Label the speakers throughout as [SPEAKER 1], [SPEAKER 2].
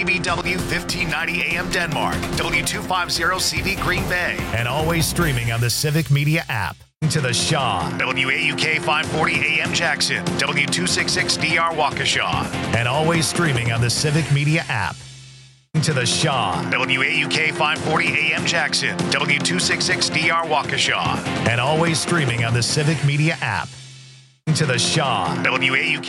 [SPEAKER 1] WGBW 1590 AM Denmark, W250CV Green Bay, and always streaming on the Civic Media app. To the Shaw, WAUK 540 AM Jackson, W266DR Waukesha, and always streaming on the Civic Media app. To the Shaw, WAUK 540 AM Jackson, W266DR Waukesha, and always streaming on the Civic Media app. To the Shaw, WAUK.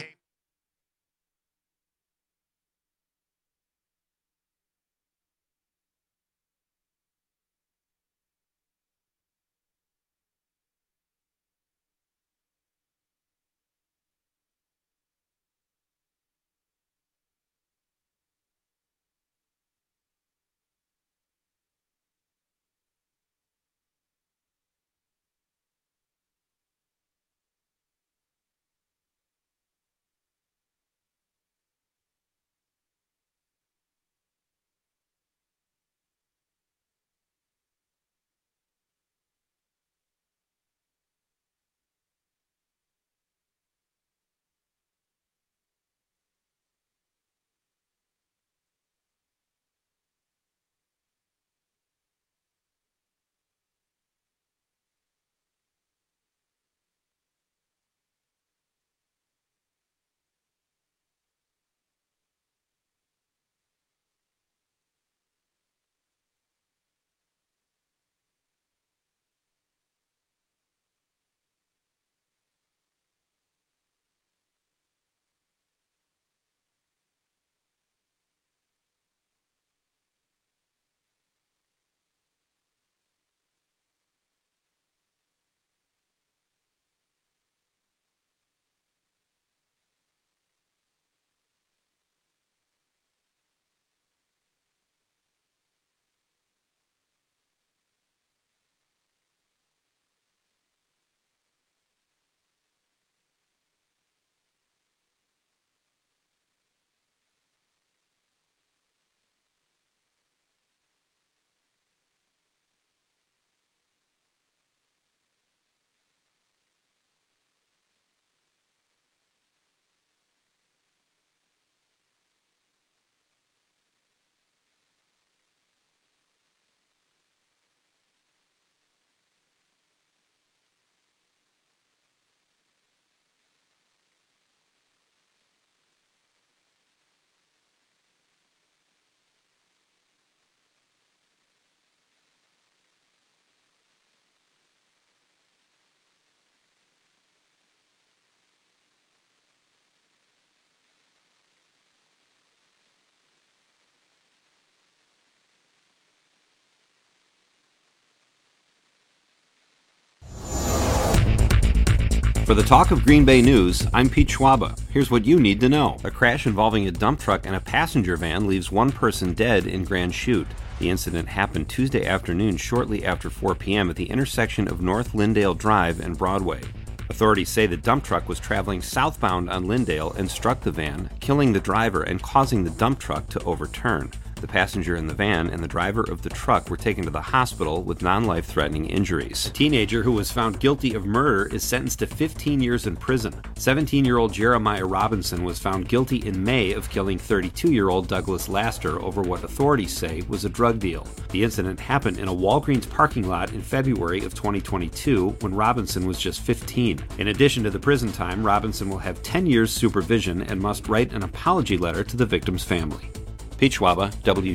[SPEAKER 2] For the Talk of Green Bay News, I'm Pete Schwaba. Here's what you need to know. A crash involving a dump truck and a passenger van leaves one person dead in Grand Chute. The incident happened Tuesday afternoon shortly after 4 p.m. at the intersection of North Lyndale Drive and Broadway. Authorities say the dump truck was traveling southbound on Lyndale and struck the van, killing the driver and causing the dump truck to overturn. The passenger in the van and the driver of the truck were taken to the hospital with non-life-threatening injuries. A teenager who was found guilty of murder is sentenced to 15 years in prison. 17-year-old Jeremiah Robinson was found guilty in May of killing 32-year-old Douglas Laster over what authorities say was a drug deal. The incident happened in a Walgreens parking lot in February of 2022 when Robinson was just 15. In addition to the prison time, Robinson will have 10 years supervision and must write an apology letter to the victim's family. Pete Schwaba,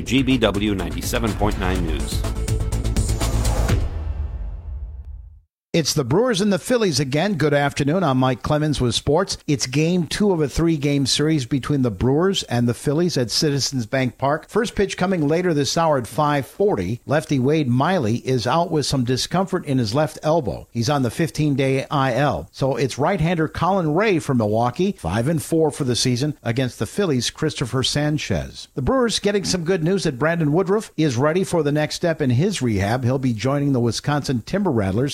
[SPEAKER 2] WGBW 97.9 News.
[SPEAKER 3] It's the Brewers and the Phillies again. Good afternoon. I'm Mike Clemens with sports. It's game 2 of a 3-game series between the Brewers and the Phillies at Citizens Bank Park. First pitch coming later this hour at 5:40. Lefty Wade Miley is out with some discomfort in his left elbow. He's on the 15-day IL. So it's right-hander Colin Ray from Milwaukee, 5-4 for the season, against the Phillies' Christopher Sanchez. The Brewers getting some good news that Brandon Woodruff is ready for the next step in his rehab. He'll be joining the Wisconsin Timber Rattlers in Dayton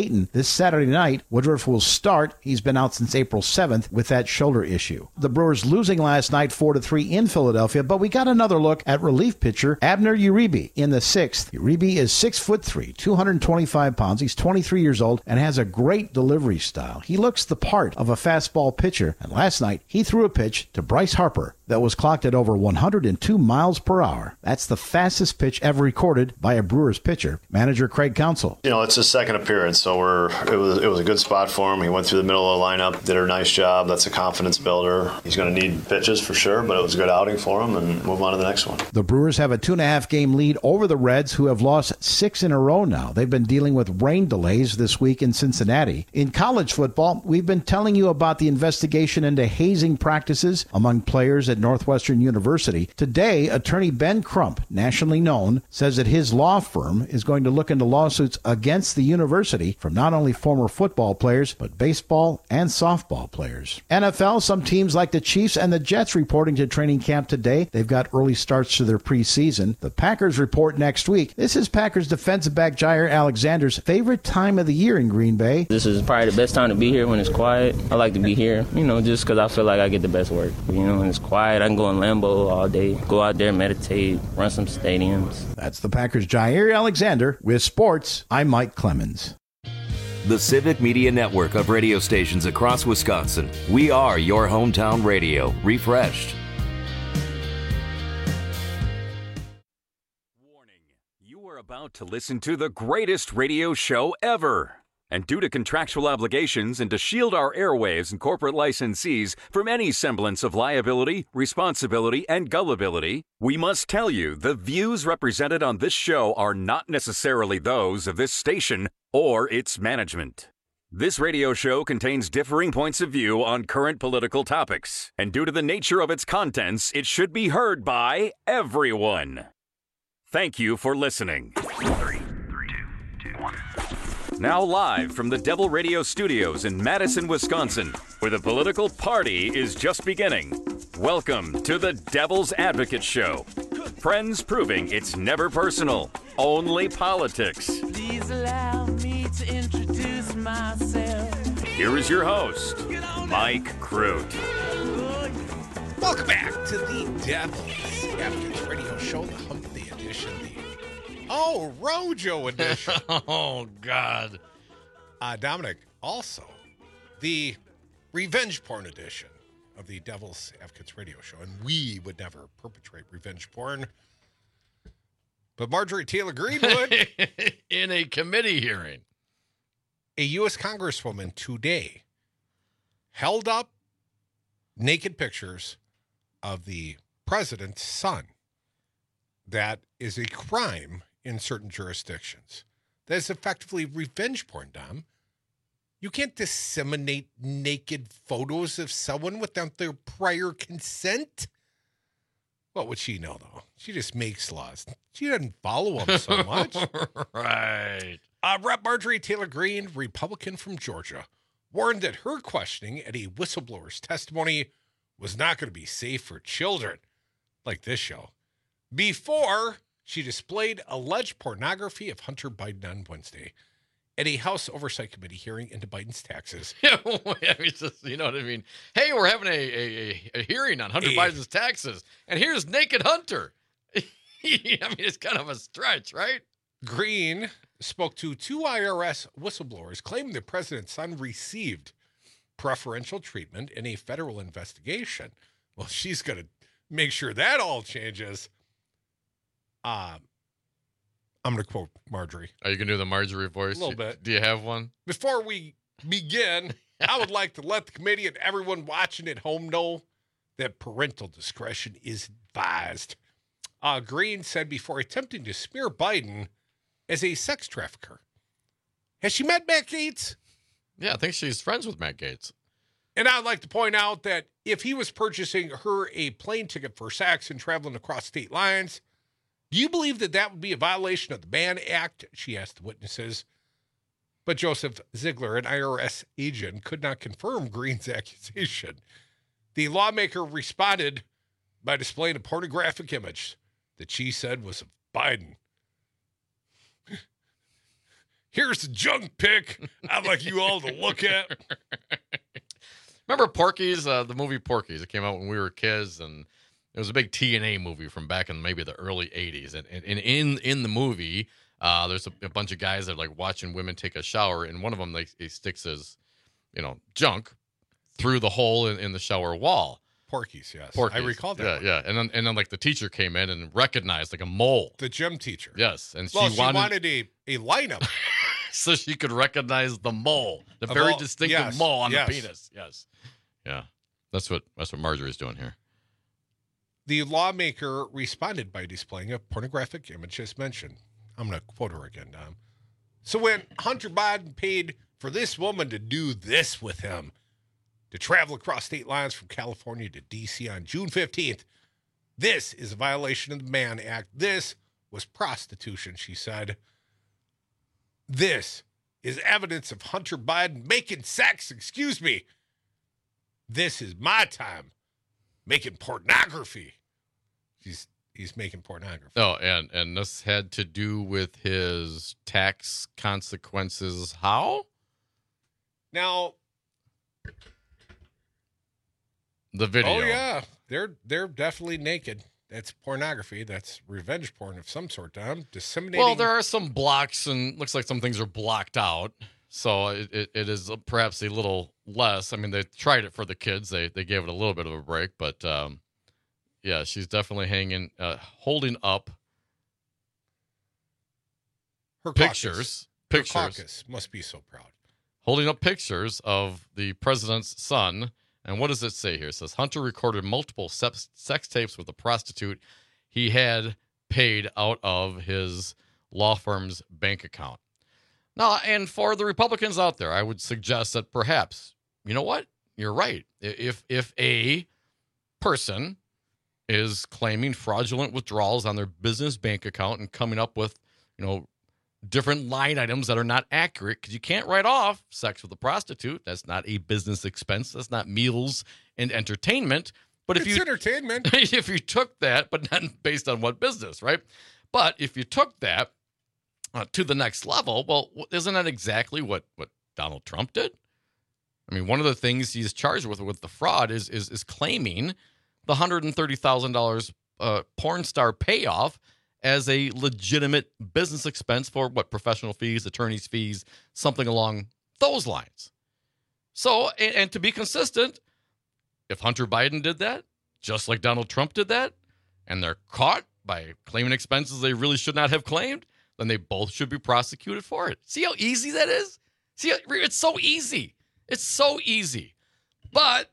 [SPEAKER 3] Dayton this Saturday night. Woodruff will start. He's been out since April 7th with that shoulder issue. The Brewers losing last night 4-3 in Philadelphia, but we got another look at relief pitcher Abner Uribe in the sixth. Uribe is 6'3", 225 pounds. He's 23 years old and has a great delivery style. He looks the part of a fastball pitcher, and last night he threw a pitch to Bryce Harper that was clocked at over 102 miles per hour. That's the fastest pitch ever recorded by a Brewers pitcher. Manager Craig Counsell.
[SPEAKER 4] It's his second appearance, so it was a good spot for him. He went through the middle of the lineup, did a nice job. That's a confidence builder. He's going to need pitches for sure, but it was a good outing for him, and move on to the next one.
[SPEAKER 3] The Brewers have a 2.5 game lead over the Reds, who have lost 6 in a row now. They've been dealing with rain delays this week in Cincinnati. In college football, we've been telling you about the investigation into hazing practices among players at Northwestern University. Today, attorney Ben Crump, nationally known, says that his law firm is going to look into lawsuits against the university from not only former football players, but baseball and softball players. NFL, some teams like the Chiefs and the Jets reporting to training camp today. They've got early starts to their preseason. The Packers report next week. This is Packers defensive back Jair Alexander's favorite time of the year in Green Bay.
[SPEAKER 5] This is probably the best time to be here when it's quiet. I like to be here, just because I feel like I get the best work. When it's quiet, I can go in Lambeau all day, go out there, meditate, run some stadiums.
[SPEAKER 3] That's the Packers' Jair Alexander. With sports, I'm Mike Clemens.
[SPEAKER 6] The Civic Media Network of radio stations across Wisconsin. We are your hometown radio, refreshed.
[SPEAKER 7] Warning, you are about to listen to the greatest radio show ever. And due to contractual obligations and to shield our airwaves and corporate licensees from any semblance of liability, responsibility, and gullibility, we must tell you the views represented on this show are not necessarily those of this station or its management. This radio show contains differing points of view on current political topics, and due to the nature of its contents, it should be heard by everyone. Thank you for listening. 3, 2, 2, 1. Now live from the Devil Radio Studios in Madison, Wisconsin, where the political party is just beginning. Welcome to the Devil's Advocate Show. Friends proving it's never personal, only politics.
[SPEAKER 8] Please allow me to introduce myself.
[SPEAKER 7] Here is your host, Mike Crute.
[SPEAKER 9] Welcome back to the Devil's Advocate Radio Show, the Hump Day edition, Rojo edition.
[SPEAKER 10] Oh, God.
[SPEAKER 9] Dominic, also, the revenge porn edition of the Devil's Advocates Radio Show. And we would never perpetrate revenge porn. But Marjorie Taylor Greene would.
[SPEAKER 10] In a committee hearing.
[SPEAKER 9] A U.S. Congresswoman today held up naked pictures of the president's son. That is a crime in certain jurisdictions. That is effectively revenge porn, Dom. You can't disseminate naked photos of someone without their prior consent. What would she know, though? She just makes laws. She doesn't follow them so much.
[SPEAKER 10] Right.
[SPEAKER 9] Rep. Marjorie Taylor Greene, Republican from Georgia, warned that her questioning at a whistleblower's testimony was not going to be safe for children like this show, before she displayed alleged pornography of Hunter Biden on Wednesday at a House Oversight Committee hearing into Biden's taxes.
[SPEAKER 10] You know what I mean? Hey, we're having a hearing on Hunter Biden's taxes, and here's naked Hunter. I mean, it's kind of a stretch, right?
[SPEAKER 9] Greene spoke to 2 IRS whistleblowers claiming the president's son received preferential treatment in a federal investigation. Well, she's going to make sure that all changes. I'm going to quote Marjorie.
[SPEAKER 10] Are you going to do the Marjorie voice?
[SPEAKER 9] A little bit.
[SPEAKER 10] Do you have one?
[SPEAKER 9] Before we begin, I would like to let the committee and everyone watching at home know that parental discretion is advised. Greene said before attempting to smear Biden as a sex trafficker. Has she met Matt Gaetz?
[SPEAKER 10] Yeah, I think she's friends with Matt Gaetz.
[SPEAKER 9] And I'd like to point out that if he was purchasing her a plane ticket for sex and traveling across state lines, do you believe that that would be a violation of the Mann Act? She asked the witnesses. But Joseph Ziegler, an IRS agent, could not confirm Greene's accusation. The lawmaker responded by displaying a pornographic image that she said was of Biden. Here's the junk pic I'd like you all to look at.
[SPEAKER 10] Remember Porky's, the movie Porky's? It came out when we were kids, and it was a big TNA movie from back in maybe the early 80s. And in the movie, there's a bunch of guys that are like watching women take a shower, and one of them, he sticks his, junk through the hole in the shower wall.
[SPEAKER 9] Porky's, yes.
[SPEAKER 10] Porky's.
[SPEAKER 9] I recall that.
[SPEAKER 10] Yeah. And then like the teacher came in and recognized like a mole.
[SPEAKER 9] The gym teacher.
[SPEAKER 10] Yes. And
[SPEAKER 9] she wanted a lineup.
[SPEAKER 10] So she could recognize the mole, the very distinctive mole on the penis. Yes. Yeah. That's what Marjorie's doing here.
[SPEAKER 9] The lawmaker responded by displaying a pornographic image as mentioned. I'm going to quote her again, Dom. So when Hunter Biden paid for this woman to do this with him, to travel across state lines from California to D.C. on June 15th, this is a violation of the Mann Act. This was prostitution, she said. This is evidence of Hunter Biden making sex. Excuse me. This is my time making pornography. He's making pornography.
[SPEAKER 10] Oh, and this had to do with his tax consequences. How?
[SPEAKER 9] Now,
[SPEAKER 10] the video.
[SPEAKER 9] Oh yeah, they're definitely naked. That's pornography. That's revenge porn of some sort. Disseminating.
[SPEAKER 10] Well, there are some blocks, and looks like some things are blocked out. So it is perhaps a little less. I mean, they tried it for the kids. They gave it a little bit of a break, but yeah, she's definitely holding up
[SPEAKER 9] her
[SPEAKER 10] pictures.
[SPEAKER 9] Her caucus must be so proud.
[SPEAKER 10] Holding up pictures of the president's son. And what does it say here? It says Hunter recorded multiple sex tapes with a prostitute he had paid out of his law firm's bank account. Now, and for the Republicans out there, I would suggest that perhaps, you know what? You're right. If a person is claiming fraudulent withdrawals on their business bank account and coming up with, different line items that are not accurate, because you can't write off sex with a prostitute. That's not a business expense. That's not meals and entertainment. But
[SPEAKER 9] it's entertainment.
[SPEAKER 10] If you took that, but not based on what business, right? But if you took that to the next level, well, isn't that exactly what Donald Trump did? I mean, one of the things he's charged with the fraud is claiming the $130,000 porn star payoff as a legitimate business expense for professional fees, attorney's fees, something along those lines. So, and to be consistent, if Hunter Biden did that, just like Donald Trump did that, and they're caught by claiming expenses they really should not have claimed, then they both should be prosecuted for it. See how easy that is? See, it's so easy. It's so easy. But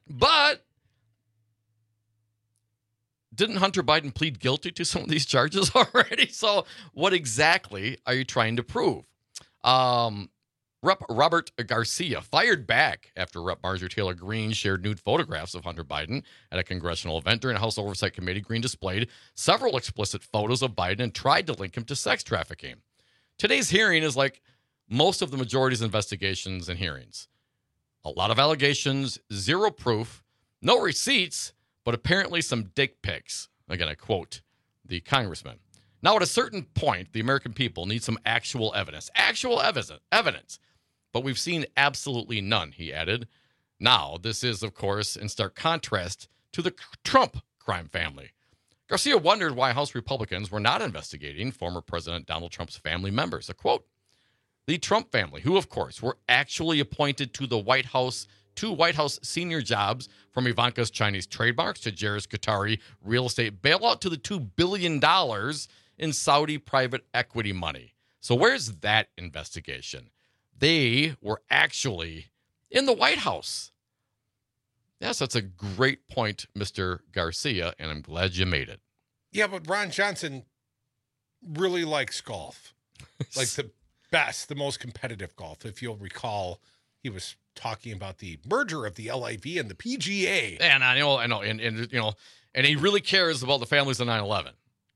[SPEAKER 10] didn't Hunter Biden plead guilty to some of these charges already? So what exactly are you trying to prove? Rep. Robert Garcia fired back after Rep. Marjorie Taylor Greene shared nude photographs of Hunter Biden at a congressional event. During a House Oversight Committee, Greene displayed several explicit photos of Biden and tried to link him to sex trafficking. Today's hearing is like most of the majority's investigations and hearings. A lot of allegations, zero proof, no receipts, but apparently some dick pics. Again, I quote the congressman. Now, at a certain point, the American people need some actual evidence. Actual evidence. But we've seen absolutely none, he added. Now, this is, of course, in stark contrast to the Trump crime family. Garcia wondered why House Republicans were not investigating former President Donald Trump's family members. A quote, the Trump family, who, of course, were actually appointed to the White House, two White House senior jobs, from Ivanka's Chinese trademarks to Jared's Qatari real estate bailout to the $2 billion in Saudi private equity money. So where's that investigation? They were actually in the White House. Yes, that's a great point, Mr. Garcia, and I'm glad you made it.
[SPEAKER 9] Yeah, but Ron Johnson really likes golf. Like the best, the most competitive golf. If you'll recall, he was talking about the merger of the LIV and the PGA.
[SPEAKER 10] And I know, and he really cares about the families of 9/11.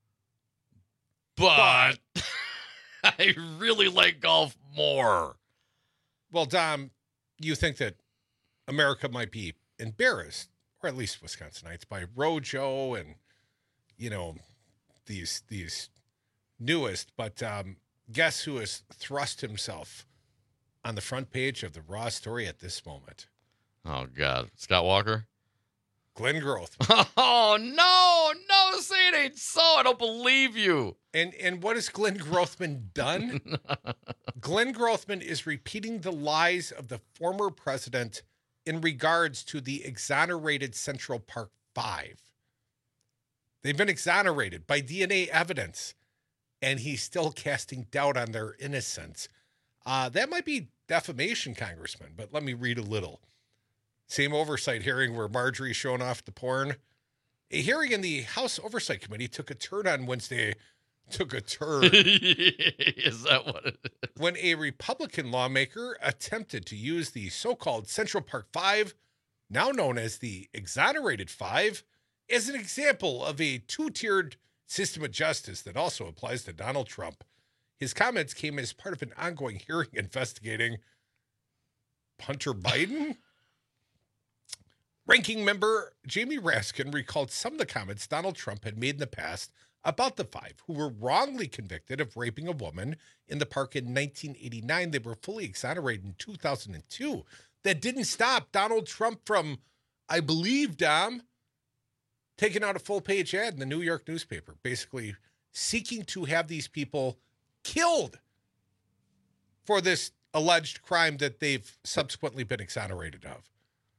[SPEAKER 10] But I really like golf more.
[SPEAKER 9] Well, Dom, you think that America might be embarrassed, or at least Wisconsinites, by Rojo and, these newest. But Guess who has thrust himself on the front page of the Raw story at this moment?
[SPEAKER 10] Oh, God. Scott Walker?
[SPEAKER 9] Glenn Grothman.
[SPEAKER 10] Oh, no, say it ain't so. I don't believe you.
[SPEAKER 9] And what has Glenn Grothman done? Glenn Grothman is repeating the lies of the former president in regards to the exonerated Central Park Five. They've been exonerated by DNA evidence, and he's still casting doubt on their innocence. That might be defamation, Congressman, but let me read a little. Same oversight hearing where Marjorie's showing off the porn. A hearing in the House Oversight Committee took a turn on Wednesday. Took a turn.
[SPEAKER 10] Is that what it is?
[SPEAKER 9] When a Republican lawmaker attempted to use the so-called Central Park Five, now known as the Exonerated Five, as an example of a two-tiered system of justice that also applies to Donald Trump. His comments came as part of an ongoing hearing investigating Hunter Biden. Ranking member Jamie Raskin recalled some of the comments Donald Trump had made in the past about the five who were wrongly convicted of raping a woman in the park in 1989. They were fully exonerated in 2002. That didn't stop Donald Trump from, I believe, Dom, taking out a full-page ad in the New York newspaper, basically seeking to have these people killed for this alleged crime that they've subsequently been exonerated of.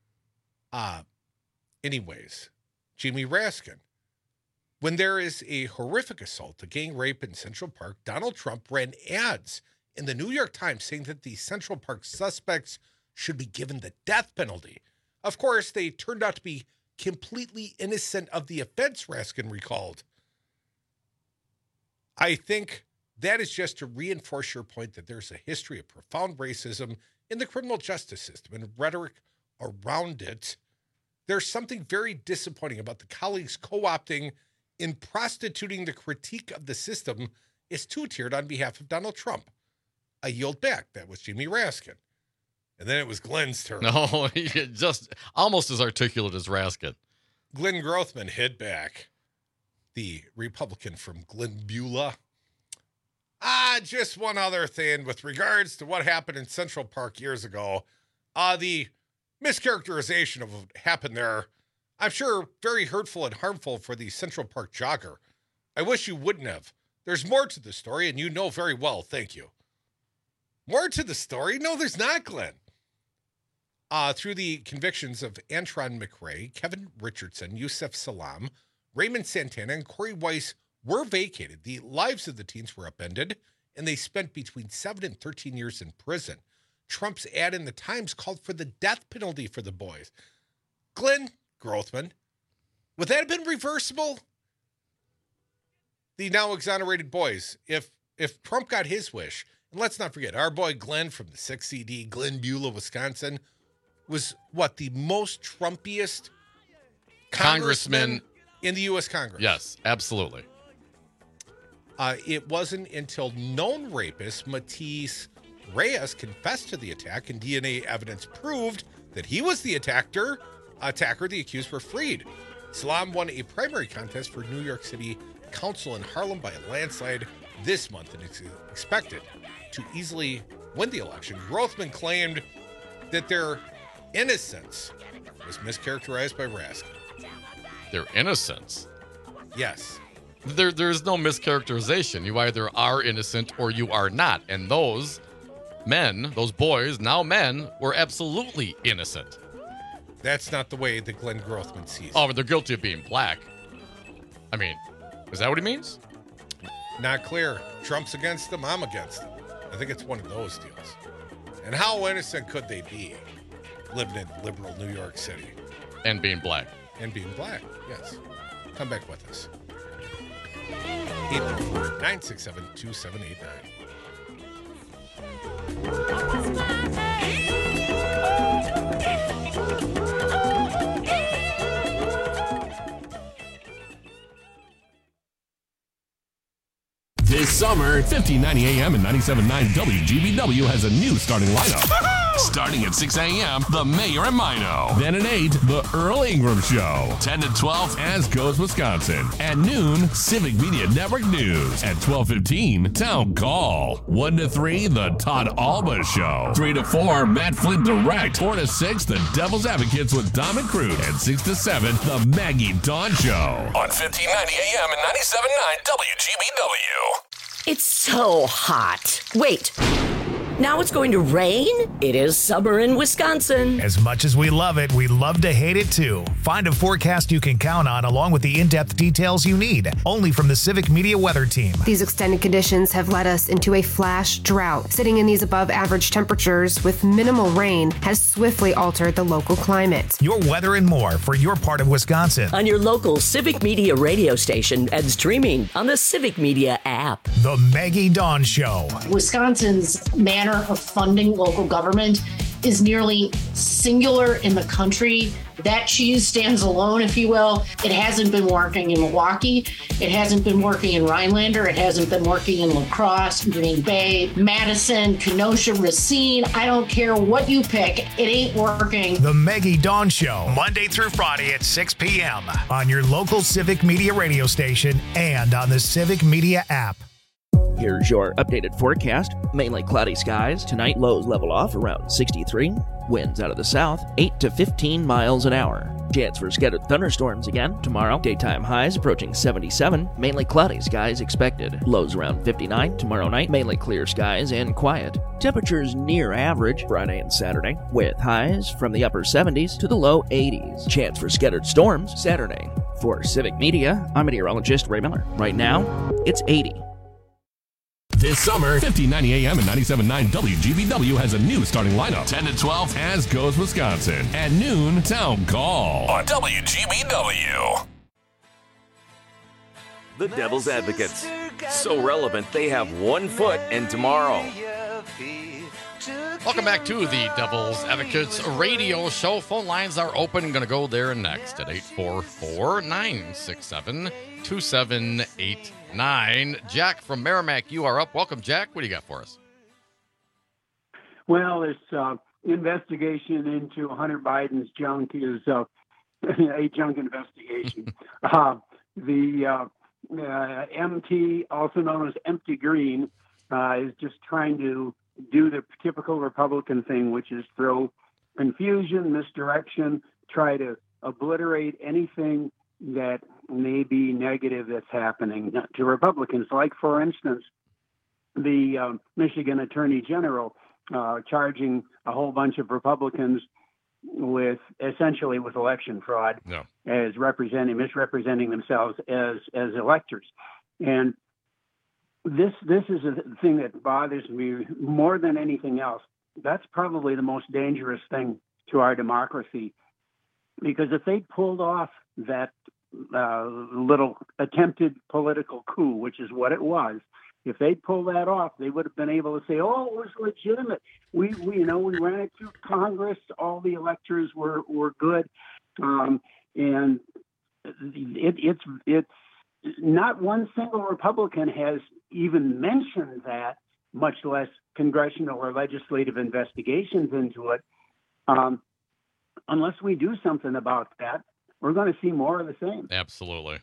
[SPEAKER 9] Anyways, Jamie Raskin. When there is a horrific assault, a gang rape in Central Park, Donald Trump ran ads in the New York Times saying that the Central Park suspects should be given the death penalty. Of course, they turned out to be completely innocent of the offense, Raskin recalled. I think that is just to reinforce your point that there's a history of profound racism in the criminal justice system and rhetoric around it. There's something very disappointing about the colleagues co-opting in prostituting the critique of the system is two-tiered on behalf of Donald Trump. I yield back. That was Jamie Raskin. And then it was Glenn's turn.
[SPEAKER 10] No, just almost as articulate as Raskin.
[SPEAKER 9] Glenn Grothman hit back. The Republican from Glen Beulah. Just one other thing with regards to what happened in Central Park years ago. The mischaracterization of what happened there, I'm sure very hurtful and harmful for the Central Park jogger. I wish you wouldn't have. There's more to the story, and you know very well. Thank you. More to the story? No, there's not, Glenn. Through the convictions of Antron McRae, Kevin Richardson, Yusef Salam, Raymond Santana, and Corey Weiss were vacated. The lives of the teens were upended, and they spent between 7 and 13 years in prison. Trump's ad in the Times called for the death penalty for the boys. Glenn Grothman, would that have been reversible? The now exonerated boys, if Trump got his wish, and let's not forget, our boy Glenn from the 6th CD, Glen Beulah, Wisconsin, was what, the most Trumpiest congressman in the U.S. Congress?
[SPEAKER 10] Yes, absolutely.
[SPEAKER 9] It wasn't until known rapist Matisse Reyes confessed to the attack and DNA evidence proved that he was the attacker. The accused were freed. Salam won a primary contest for New York City Council in Harlem by a landslide this month and is expected to easily win the election. Grothman claimed that their innocence was mischaracterized by Raskin.
[SPEAKER 10] Their innocence?
[SPEAKER 9] Yes.
[SPEAKER 10] There's no mischaracterization. You either are innocent or you are not. And those men, those boys, now men, were absolutely innocent.
[SPEAKER 9] That's not the way that Glenn Grothman sees it.
[SPEAKER 10] Oh, but they're guilty of being black. I mean, is that what he means?
[SPEAKER 9] Not clear. Trump's against them, I'm against them. I think it's one of those deals. And how innocent could they be living in liberal New York City?
[SPEAKER 10] And being black.
[SPEAKER 9] And being black, yes. Come back with us. 844-967-2789.
[SPEAKER 11] This summer, 1590 AM and 97.9 WGBW has a new starting lineup. Starting at 6 a.m., The Mayor and Mino. Then at 8, The Earl Ingram Show. 10 to 12, As Goes Wisconsin. At noon, Civic Media Network News. At 12:15, Town Call. 1 to 3, The Todd Alba Show. 3 to 4, Matt Flint Direct. 4 to 6, The Devil's Advocates with Dom and Crude. And 6 to 7, The Maggie Dawn Show. On 1590 AM and 97.9 WGBW.
[SPEAKER 12] It's so hot. Wait. Now it's going to rain? It is summer in Wisconsin.
[SPEAKER 1] As much as we love it, we love to hate it too. Find a forecast you can count on along with the in-depth details you need. Only from the Civic Media Weather Team.
[SPEAKER 13] These extended conditions have led us into a flash drought. Sitting in these above average temperatures with minimal rain has swiftly altered the local climate.
[SPEAKER 1] Your weather and more for your part of Wisconsin.
[SPEAKER 12] On your local Civic Media radio station and streaming on the Civic Media app.
[SPEAKER 1] The Maggie Dawn Show.
[SPEAKER 14] Wisconsin's manner of funding local government is nearly singular in the country. That cheese stands alone, if you will. It hasn't been working in Milwaukee. It hasn't been working in Rhinelander. It hasn't been working in La Crosse, Green Bay, Madison, Kenosha, Racine. I don't care what you pick. It ain't working.
[SPEAKER 1] The Maggie Dawn Show, Monday through Friday at 6 p.m. on your local Civic Media radio station and on the Civic Media app.
[SPEAKER 15] Here's your updated forecast. Mainly cloudy skies. Tonight, lows level off around 63. Winds out of the south, 8 to 15 miles an hour. Chance for scattered thunderstorms again tomorrow. Daytime highs approaching 77. Mainly cloudy skies expected. Lows around 59. Tomorrow night, mainly clear skies and quiet. Temperatures near average Friday and Saturday, with highs from the upper 70s to the low 80s. Chance for scattered storms Saturday. For Civic Media, I'm meteorologist Ray Miller. Right now, it's 80.
[SPEAKER 11] This summer, 1590 AM and 97.9 WGBW has a new starting lineup. 10 to 12, As Goes Wisconsin. At noon, Town Call. On WGBW.
[SPEAKER 6] The Devil's Advocates. So relevant, they have 1 foot in tomorrow.
[SPEAKER 10] Welcome back to the Devil's Advocates radio show. Phone lines are open. Going to go there next at 844-967-2789. Jack from Merrimack, you are up. Welcome, Jack. What do you got for us?
[SPEAKER 16] Well, this investigation into Hunter Biden's junk is a junk investigation. The MT, also known as Empty Green, is just trying to do the typical Republican thing, which is throw confusion, misdirection, try to obliterate anything that may be negative that's happening to Republicans. Like, for instance, the Michigan Attorney General charging a whole bunch of Republicans with election fraud, as misrepresenting themselves as electors. And this is a thing that bothers me more than anything else. That's probably the most dangerous thing to our democracy, because if they pulled off that little attempted political coup, which is what it was, if they pulled that off, they would have been able to say, "Oh, it was legitimate. We ran it through Congress. All the electors were good," and it's not one single Republican has even mentioned that, much less congressional or legislative investigations into it. Unless we do something about that, we're going to see more of the same.
[SPEAKER 10] Absolutely.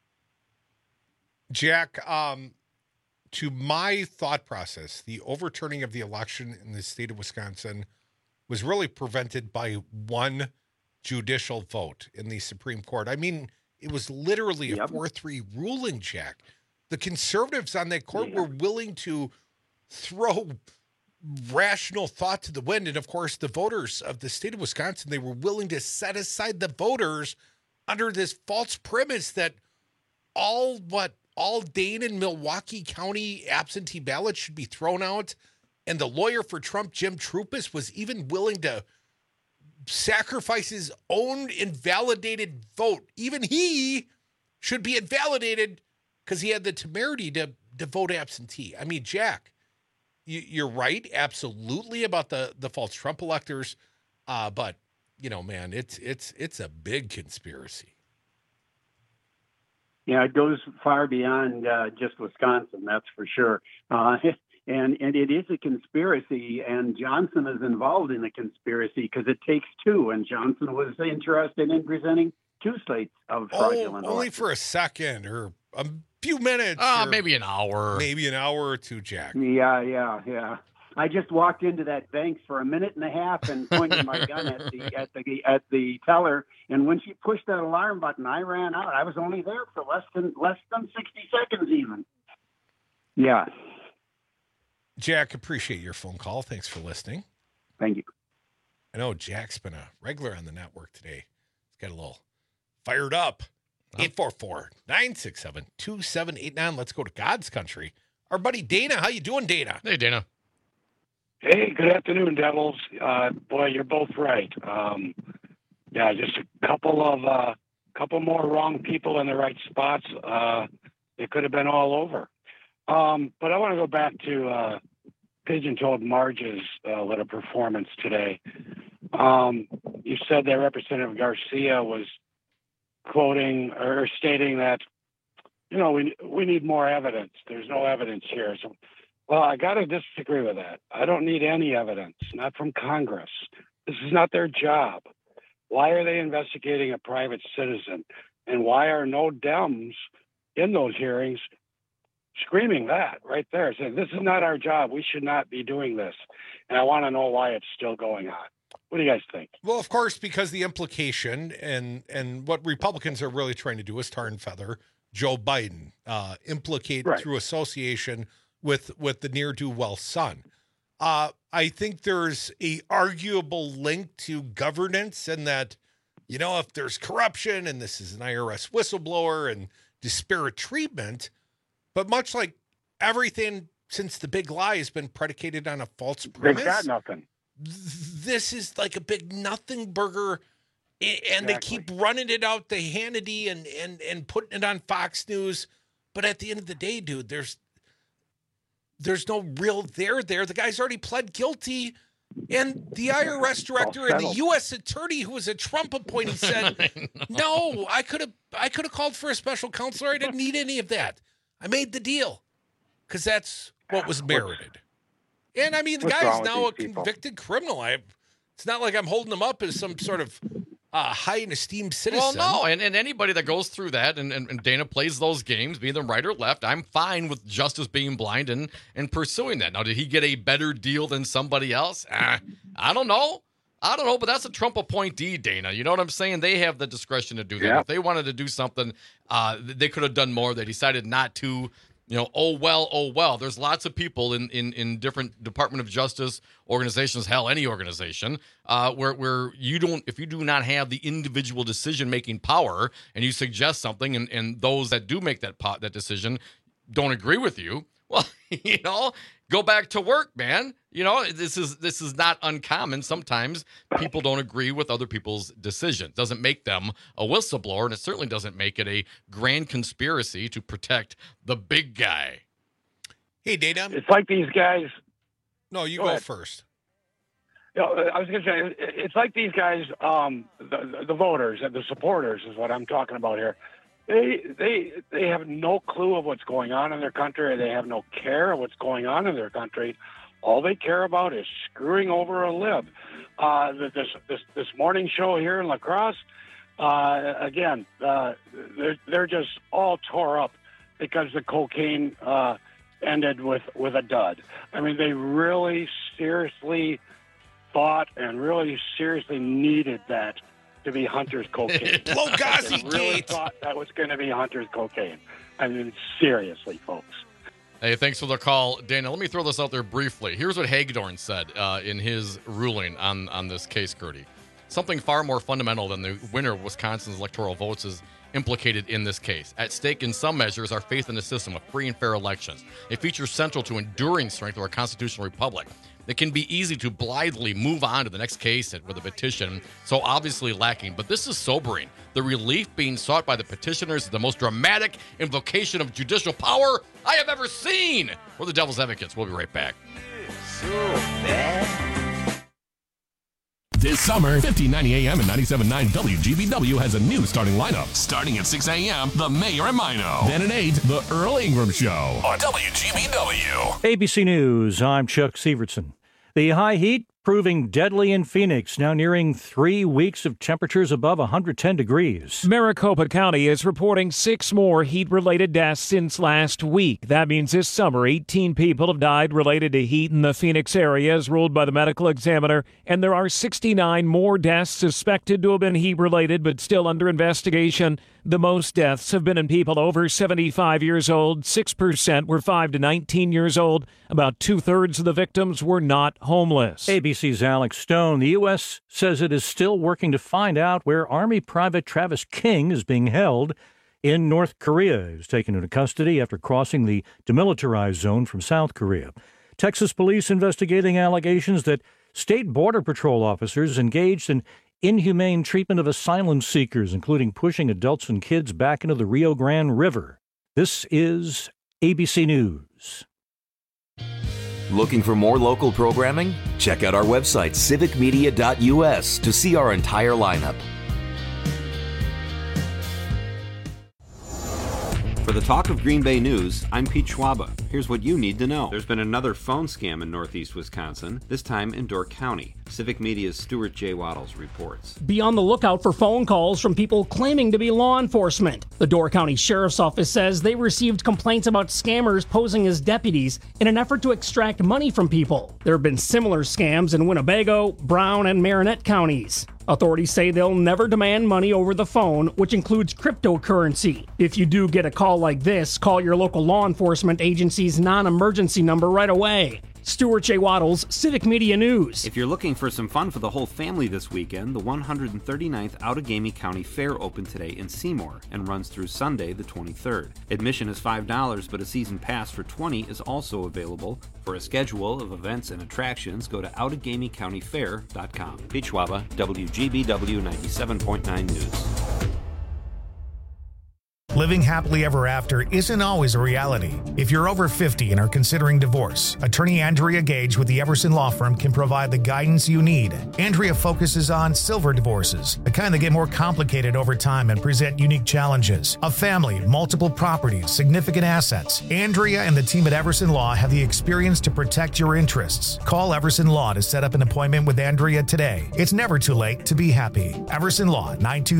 [SPEAKER 9] Jack, to my thought process, the overturning of the election in the state of Wisconsin was really prevented by one judicial vote in the Supreme Court. I mean, it was literally a 4-3 ruling, Jack. The conservatives on that court were willing to throw rational thought to the wind. And, of course, the voters of the state of Wisconsin, they were willing to set aside the voters under this false premise that all Dane and Milwaukee County absentee ballots should be thrown out. And the lawyer for Trump, Jim Trupis, was even willing to sacrifice his own invalidated vote. Even he should be invalidated because he had the temerity to vote absentee. I mean, Jack, you're right, absolutely, about the false Trump electors. But, man, it's a big conspiracy.
[SPEAKER 16] Yeah, it goes far beyond just Wisconsin, that's for sure. And it is a conspiracy, and Johnson is involved in a conspiracy because it takes two, and Johnson was interested in presenting two slates of fraudulent
[SPEAKER 9] only for a second or a few minutes.
[SPEAKER 10] Maybe an hour.
[SPEAKER 9] Maybe an hour or two, Jack.
[SPEAKER 16] Yeah. I just walked into that bank for a minute and a half and pointed my gun at the teller. And when she pushed that alarm button, I ran out. I was only there for less than 60 seconds, even. Yeah.
[SPEAKER 9] Jack, appreciate your phone call. Thanks for listening.
[SPEAKER 16] Thank you.
[SPEAKER 9] I know Jack's been a regular on the network today. He's got a little fired up. 844-967-2789. Let's go to God's country. Our buddy Dana. How you doing, Dana?
[SPEAKER 10] Hey, Dana.
[SPEAKER 17] Hey, good afternoon, Devils. Boy, you're both right. Just a couple more wrong people in the right spots. It could have been all over. But I want to go back to Pigeon-Toed Marge's little performance today. You said that Representative Garcia was quoting or stating that, we need more evidence. There's no evidence here. So, well, I got to disagree with that. I don't need any evidence, not from Congress. This is not their job. Why are they investigating a private citizen? And why are no Dems in those hearings screaming that right there, saying this is not our job. We should not be doing this. And I want to know why it's still going on. What do you guys think?
[SPEAKER 9] Well, of course, because the implication and what Republicans are really trying to do is tar and feather Joe Biden, implicate through association with the ne'er-do-well son. I think there's a arguable link to governance and that, if there's corruption and this is an IRS whistleblower and disparate treatment, but much like everything since the big lie has been predicated on a false premise.
[SPEAKER 17] They've got nothing.
[SPEAKER 9] This is like a big nothing burger, and they keep running it out to Hannity and putting it on Fox News. But at the end of the day, dude, there's no real there. The guy's already pled guilty. And the IRS director and the U.S. attorney, who was a Trump appointee, said, "No, I could have called for a special counselor. I didn't need any of that. I made the deal because that's what was merited." And I mean, the guy is now a convicted criminal. It's not like I'm holding him up as some sort of high and esteemed citizen.
[SPEAKER 10] Well, no, and anybody that goes through that and Dana plays those games, be them right or left, I'm fine with justice being blind and pursuing that. Now, did he get a better deal than somebody else? I don't know. But that's a Trump appointee, Dana. You know what I'm saying? They have the discretion to do that. Yeah. If they wanted to do something, they could have done more. They decided not to. Oh well. There's lots of people in different Department of Justice organizations, hell, any organization, where if you do not have the individual decision-making power and you suggest something and those that do make that decision don't agree with you, well, go back to work, man. This is not uncommon. Sometimes people don't agree with other people's decisions. Doesn't make them a whistleblower, and it certainly doesn't make it a grand conspiracy to protect the big guy.
[SPEAKER 9] Hey, Dana.
[SPEAKER 17] It's like these guys.
[SPEAKER 9] No, you go first.
[SPEAKER 17] I was going to say, it's like these guys, the voters and the supporters is what I'm talking about here. They have no clue of what's going on in their country. They have no care of what's going on in their country. All they care about is screwing over a lib. This morning show here in La Crosse, again, they're just all tore up because the cocaine ended with a dud. I mean, they really seriously thought and really seriously needed that to be Hunter's cocaine.
[SPEAKER 9] Blogazi
[SPEAKER 17] They really thought that was going to be Hunter's cocaine. I mean, seriously, folks.
[SPEAKER 10] Hey, thanks for the call, Dana. Let me throw this out there briefly. Here's what Hagedorn said in his ruling on this case, Gertie. Something far more fundamental than the winner of Wisconsin's electoral votes is implicated in this case. At stake in some measure is our faith in a system of free and fair elections. It features central to enduring strength of our constitutional republic. It can be easy to blithely move on to the next case with a petition so obviously lacking, but this is sobering. The relief being sought by the petitioners is the most dramatic invocation of judicial power I have ever seen. We're the Devil's Advocates. We'll be right back.
[SPEAKER 11] This summer, 1590 AM and 97.9 WGBW has a new starting lineup. Starting at 6 a.m., The Mayor and Mino. Then at 8, The Earl Ingram Show on WGBW.
[SPEAKER 18] ABC News, I'm Chuck Sievertson. The high heat proving deadly in Phoenix, now nearing 3 weeks of temperatures above 110 degrees.
[SPEAKER 19] Maricopa County is reporting 6 more heat-related deaths since last week. That means this summer, 18 people have died related to heat in the Phoenix area, as ruled by the medical examiner, and there are 69 more deaths suspected to have been heat-related but still under investigation. The most deaths have been in people over 75 years old. 6% were 5 to 19 years old. About 2/3 of the victims were not homeless.
[SPEAKER 18] ABC's Alex Stone. The U.S. says it is still working to find out where Army Private Travis King is being held in North Korea. He was taken into custody after crossing the demilitarized zone from South Korea. Texas police investigating allegations that state border patrol officers engaged in inhumane treatment of asylum seekers, including pushing adults and kids back into the Rio Grande River. This is ABC News.
[SPEAKER 6] Looking for more local programming? Check out our website, civicmedia.us, to see our entire lineup.
[SPEAKER 2] For the Talk of Green Bay News, I'm Pete Schwaba. Here's what you need to know. There's been another phone scam in northeast Wisconsin, this time in Door County. Civic Media's Stuart J. Waddles reports.
[SPEAKER 20] Be on the lookout for phone calls from people claiming to be law enforcement. The Door County Sheriff's Office says they received complaints about scammers posing as deputies in an effort to extract money from people. There have been similar scams in Winnebago, Brown, and Marinette counties. Authorities say they'll never demand money over the phone, which includes cryptocurrency. If you do get a call like this, call your local law enforcement agency's non-emergency number right away. Stuart J. Waddles, Civic Media News.
[SPEAKER 2] If you're looking for some fun for the whole family this weekend, the 139th Outagamie County Fair opened today in Seymour and runs through Sunday the 23rd. Admission is $5, but a season pass for $20 is also available. For a schedule of events and attractions, go to OutagamieCountyFair.com. Pete Schwaba, WGBW 97.9 News.
[SPEAKER 1] Living happily ever after isn't always a reality. If you're over 50 and are considering divorce, attorney Andrea Gage with the Everson Law Firm can provide the guidance you need. Andrea focuses on silver divorces, the kind that get more complicated over time and present unique challenges. A family, multiple properties, significant assets. Andrea and the team at Everson Law have the experience to protect your interests. Call Everson Law to set up an appointment with Andrea today. It's never too late to be happy. Everson Law,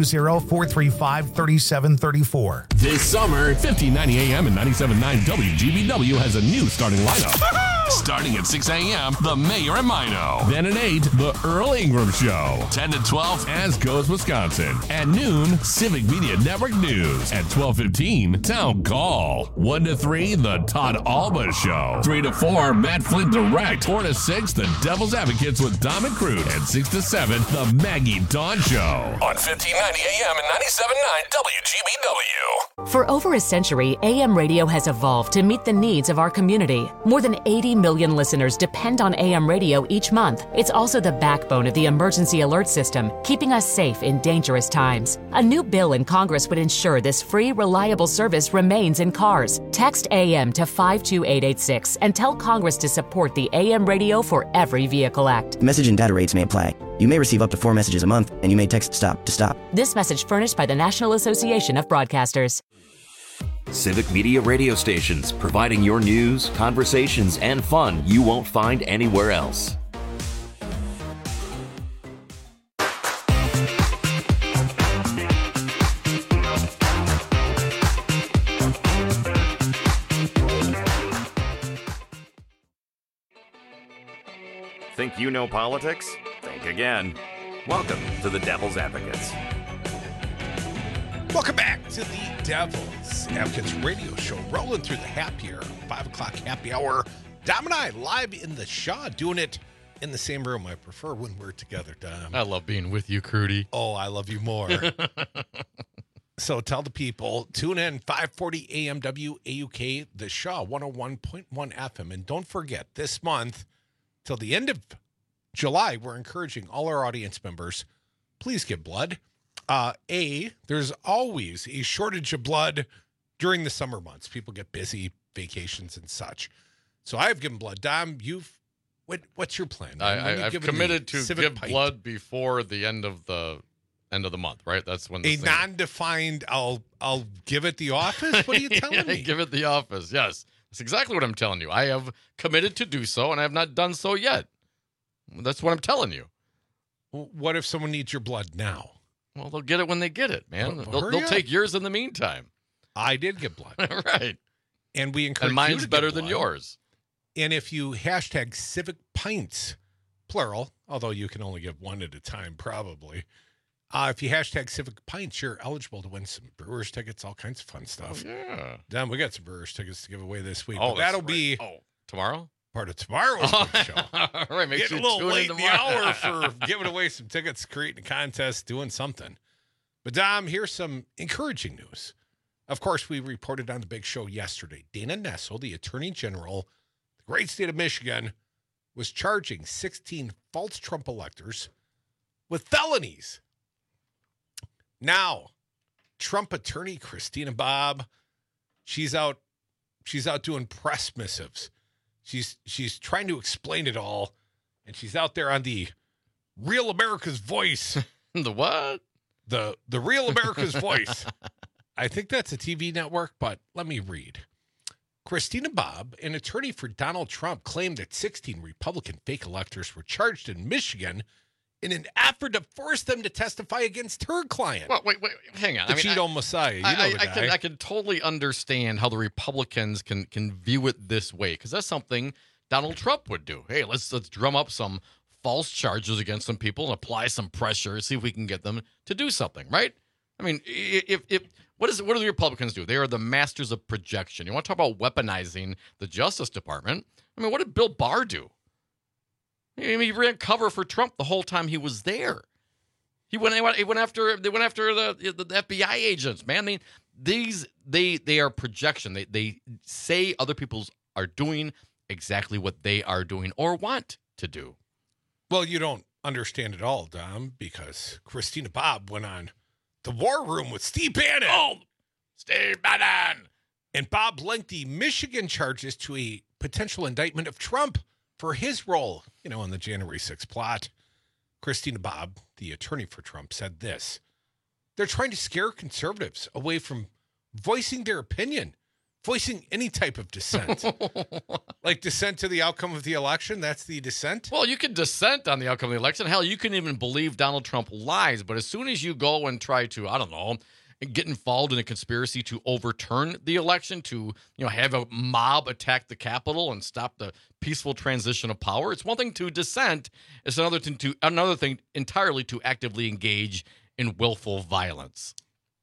[SPEAKER 1] 920-435-3734.
[SPEAKER 11] This summer, 1590 AM and 97.9 WGBW has a new starting lineup. Starting at 6 a.m., The Mayor and Mino. Then at 8, The Earl Ingram Show. 10 to 12, As Goes Wisconsin. At noon, Civic Media Network News. At 12:15, Town Call. 1 to 3, The Todd Alba Show. 3 to 4, Matt Flint Direct. 4 to 6, The Devil's Advocates with Dom and Crude. And 6 to 7, The Maggie Dawn Show. On 1590 AM and 97.9 WGBW.
[SPEAKER 21] For over a century, AM radio has evolved to meet the needs of our community. More than 80 million listeners depend on AM radio each month. It's also the backbone of the emergency alert system, keeping us safe in dangerous times. A new bill in Congress would ensure this free, reliable service remains in cars. Text AM to 52886 and tell Congress to support the AM Radio for Every Vehicle Act.
[SPEAKER 22] Message and data rates may apply. You may receive up to 4 messages a month, and you may text STOP to stop.
[SPEAKER 21] This message furnished by the National Association of Broadcasters.
[SPEAKER 6] Civic Media radio stations, providing your news, conversations, and fun you won't find anywhere else.
[SPEAKER 7] Think you know politics? Think again. Welcome to the Devil's Advocates.
[SPEAKER 9] Welcome back to the Devil's Advocates radio show, rolling through the happy hour, 5 o'clock happy hour. Dom and I live in the Shaw, doing it in the same room. I prefer when we're together, Dom.
[SPEAKER 10] I love being with you, Crudy.
[SPEAKER 9] Oh, I love you more. So tell the people, tune in 540 AM WAUK, the Shaw, 101.1 FM. And don't forget, this month, till the end of July, we're encouraging all our audience members, please give blood. There's always a shortage of blood during the summer months. People get busy, vacations and such. So I've given blood. Dom, you've What's your plan?
[SPEAKER 10] I've committed to give blood before the end of the month, right? That's when
[SPEAKER 9] a non-defined. I'll give it the office. What are you telling me?
[SPEAKER 10] Give it the office. Yes, that's exactly what I'm telling you. I have committed to do so, and I have not done so yet. That's what I'm telling you.
[SPEAKER 9] What if someone needs your blood now?
[SPEAKER 10] Well, they'll get it when they get it, man.
[SPEAKER 9] Well,
[SPEAKER 10] they'll take yours in the meantime.
[SPEAKER 9] I did get blood,
[SPEAKER 10] right?
[SPEAKER 9] And we encourage.
[SPEAKER 10] And mine's
[SPEAKER 9] you to
[SPEAKER 10] better
[SPEAKER 9] get
[SPEAKER 10] than
[SPEAKER 9] blood.
[SPEAKER 10] yours.
[SPEAKER 9] And if you hashtag Civic Pints, plural, although you can only give one at a time, probably. If you hashtag Civic Pints, you're eligible to win some Brewers tickets, all kinds of fun stuff.
[SPEAKER 10] Oh, yeah.
[SPEAKER 9] Dan, we got some Brewers tickets to give away this week.
[SPEAKER 10] Oh,
[SPEAKER 9] but that'll be
[SPEAKER 10] tomorrow?
[SPEAKER 9] Part of tomorrow's show.
[SPEAKER 10] All right, make
[SPEAKER 9] Getting
[SPEAKER 10] sure
[SPEAKER 9] a little late in the
[SPEAKER 10] tomorrow.
[SPEAKER 9] hour for giving away some tickets, creating a contest, doing something. But, Dom, here's some encouraging news. Of course, we reported on the big show yesterday. Dana Nessel, the Attorney General of the great state of Michigan, was charging 16 false Trump electors with felonies. Now, Trump attorney Christina Bobb, she's out doing press missives. She's trying to explain it all, and she's out there on the Real America's Voice.
[SPEAKER 10] The what?
[SPEAKER 9] The Real America's Voice. I think that's a TV network, but let me read. Christina Bobb, an attorney for Donald Trump, claimed that 16 Republican fake electors were charged in Michigan in an effort to force them to testify against her client.
[SPEAKER 10] Well, wait, hang on.
[SPEAKER 9] The Cheeto Messiah, you know the guy.
[SPEAKER 10] I can totally understand how the Republicans can view it this way, because that's something Donald Trump would do. Hey, let's drum up some false charges against some people and apply some pressure, see if we can get them to do something, right? I mean, what do the Republicans do? They are the masters of projection. You want to talk about weaponizing the Justice Department? I mean, what did Bill Barr do? He ran cover for Trump the whole time he was there. They went after the FBI agents, man. I mean, they are projection. They say other people are doing exactly what they are doing or want to do.
[SPEAKER 9] Well, you don't understand it all, Dom, because Christina Bobb went on The War Room with Steve Bannon.
[SPEAKER 10] Oh, Steve Bannon.
[SPEAKER 9] And Bob linked the Michigan charges to a potential indictment of Trump for his role, in the January 6th plot. Christina Bobb, the attorney for Trump, said this: they're trying to scare conservatives away from voicing their opinion, voicing any type of dissent. Like dissent to the outcome of the election, that's the dissent?
[SPEAKER 10] Well, you can dissent on the outcome of the election. Hell, you can even believe Donald Trump lies, but as soon as you go and try to, get involved in a conspiracy to overturn the election, to have a mob attack the Capitol and stop the peaceful transition of power, it's one thing to dissent. It's another thing entirely to actively engage in willful violence.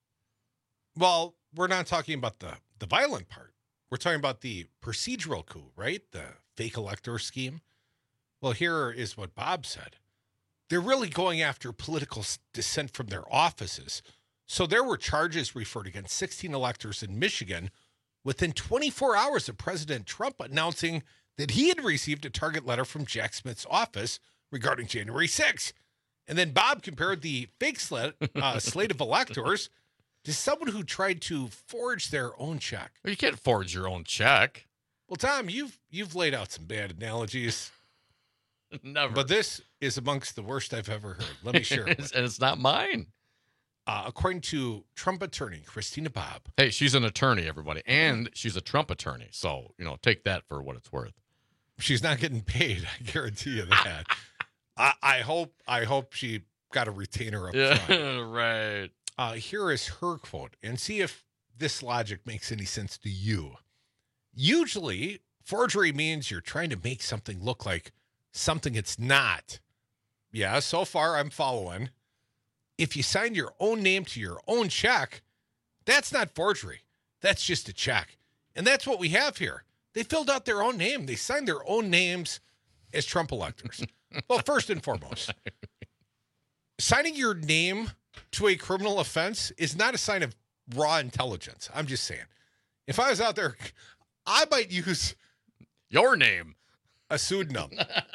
[SPEAKER 9] Well, we're not talking about the violent part. We're talking about the procedural coup, right? The fake elector scheme. Well, here is what Bob said. They're really going after political dissent from their offices. So there were charges referred against 16 electors in Michigan within 24 hours of President Trump announcing that he had received a target letter from Jack Smith's office regarding January 6th. And then Bob compared the fake slate of electors to someone who tried to forge their own check.
[SPEAKER 10] Well, you can't forge your own check.
[SPEAKER 9] Well, Tom, you've laid out some bad analogies.
[SPEAKER 10] Never.
[SPEAKER 9] But this is amongst the worst I've ever heard. Let me share it.
[SPEAKER 10] And it's not mine.
[SPEAKER 9] According to Trump attorney Christina Bobb.
[SPEAKER 10] Hey, she's an attorney, everybody, and she's a Trump attorney. So, take that for what it's worth.
[SPEAKER 9] She's not getting paid. I guarantee you that. I hope she got a retainer up front.
[SPEAKER 10] Right.
[SPEAKER 9] Here is her quote, and see if this logic makes any sense to you. Usually, forgery means you're trying to make something look like something it's not. Yeah, so far I'm following. If you sign your own name to your own check, that's not forgery. That's just a check. And that's what we have here. They filled out their own name. They signed their own names as Trump electors. Well, first and foremost, signing your name to a criminal offense is not a sign of raw intelligence. I'm just saying. If I was out there, I might use
[SPEAKER 10] your name,
[SPEAKER 9] a pseudonym.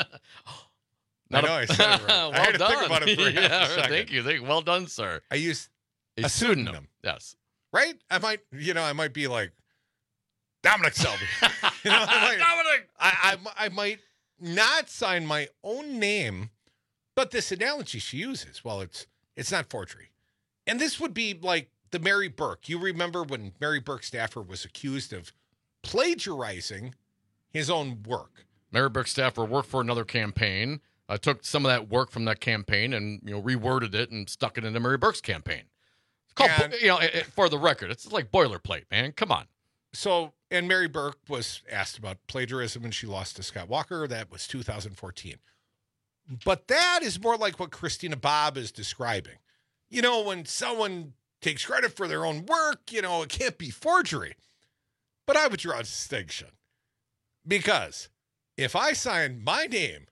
[SPEAKER 9] I know I said it right. I had to think about it for a second.
[SPEAKER 10] Thank you. Well done, sir.
[SPEAKER 9] I used a pseudonym.
[SPEAKER 10] Yes.
[SPEAKER 9] Right? I might be like Dominic Selby.
[SPEAKER 10] Dominic.
[SPEAKER 9] I might not sign my own name. But this analogy she uses, well, it's not forgery. And this would be like the Mary Burke. You remember when Mary Burke Stafford was accused of plagiarizing his own work.
[SPEAKER 10] Mary Burke Stafford worked for another campaign, took some of that work from that campaign and reworded it and stuck it into Mary Burke's campaign. It's called, for the record, it's like boilerplate, man. Come on.
[SPEAKER 9] So, and Mary Burke was asked about plagiarism and she lost to Scott Walker. That was 2014. But that is more like what Christina Bobb is describing. When someone takes credit for their own work, it can't be forgery. But I would draw a distinction. Because if I sign my name,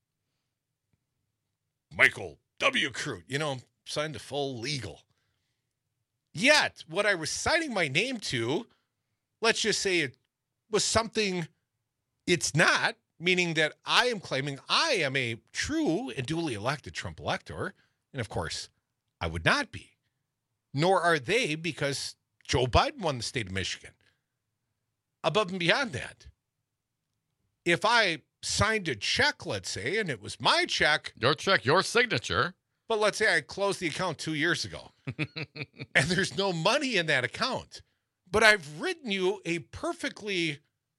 [SPEAKER 9] Michael W. Crute, signed the full legal. Yet, what I was signing my name to, let's just say it was something it's not, meaning that I am claiming I am a true and duly elected Trump elector. And of course, I would not be. Nor are they, because Joe Biden won the state of Michigan. Above and beyond that, if I signed a check, let's say, and it was my check.
[SPEAKER 10] Your check, your signature.
[SPEAKER 9] But let's say I closed the account 2 years ago. And there's no money in that account. But I've written you a perfectly,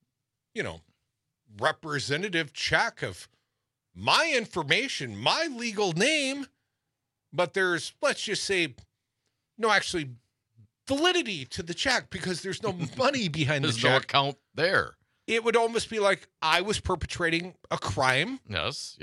[SPEAKER 9] representative check of my information, my legal name, but there's, let's just say, no actually validity to the check because there's no money behind the check.
[SPEAKER 10] There's no account there.
[SPEAKER 9] It would almost be like I was perpetrating a crime.
[SPEAKER 10] Yes.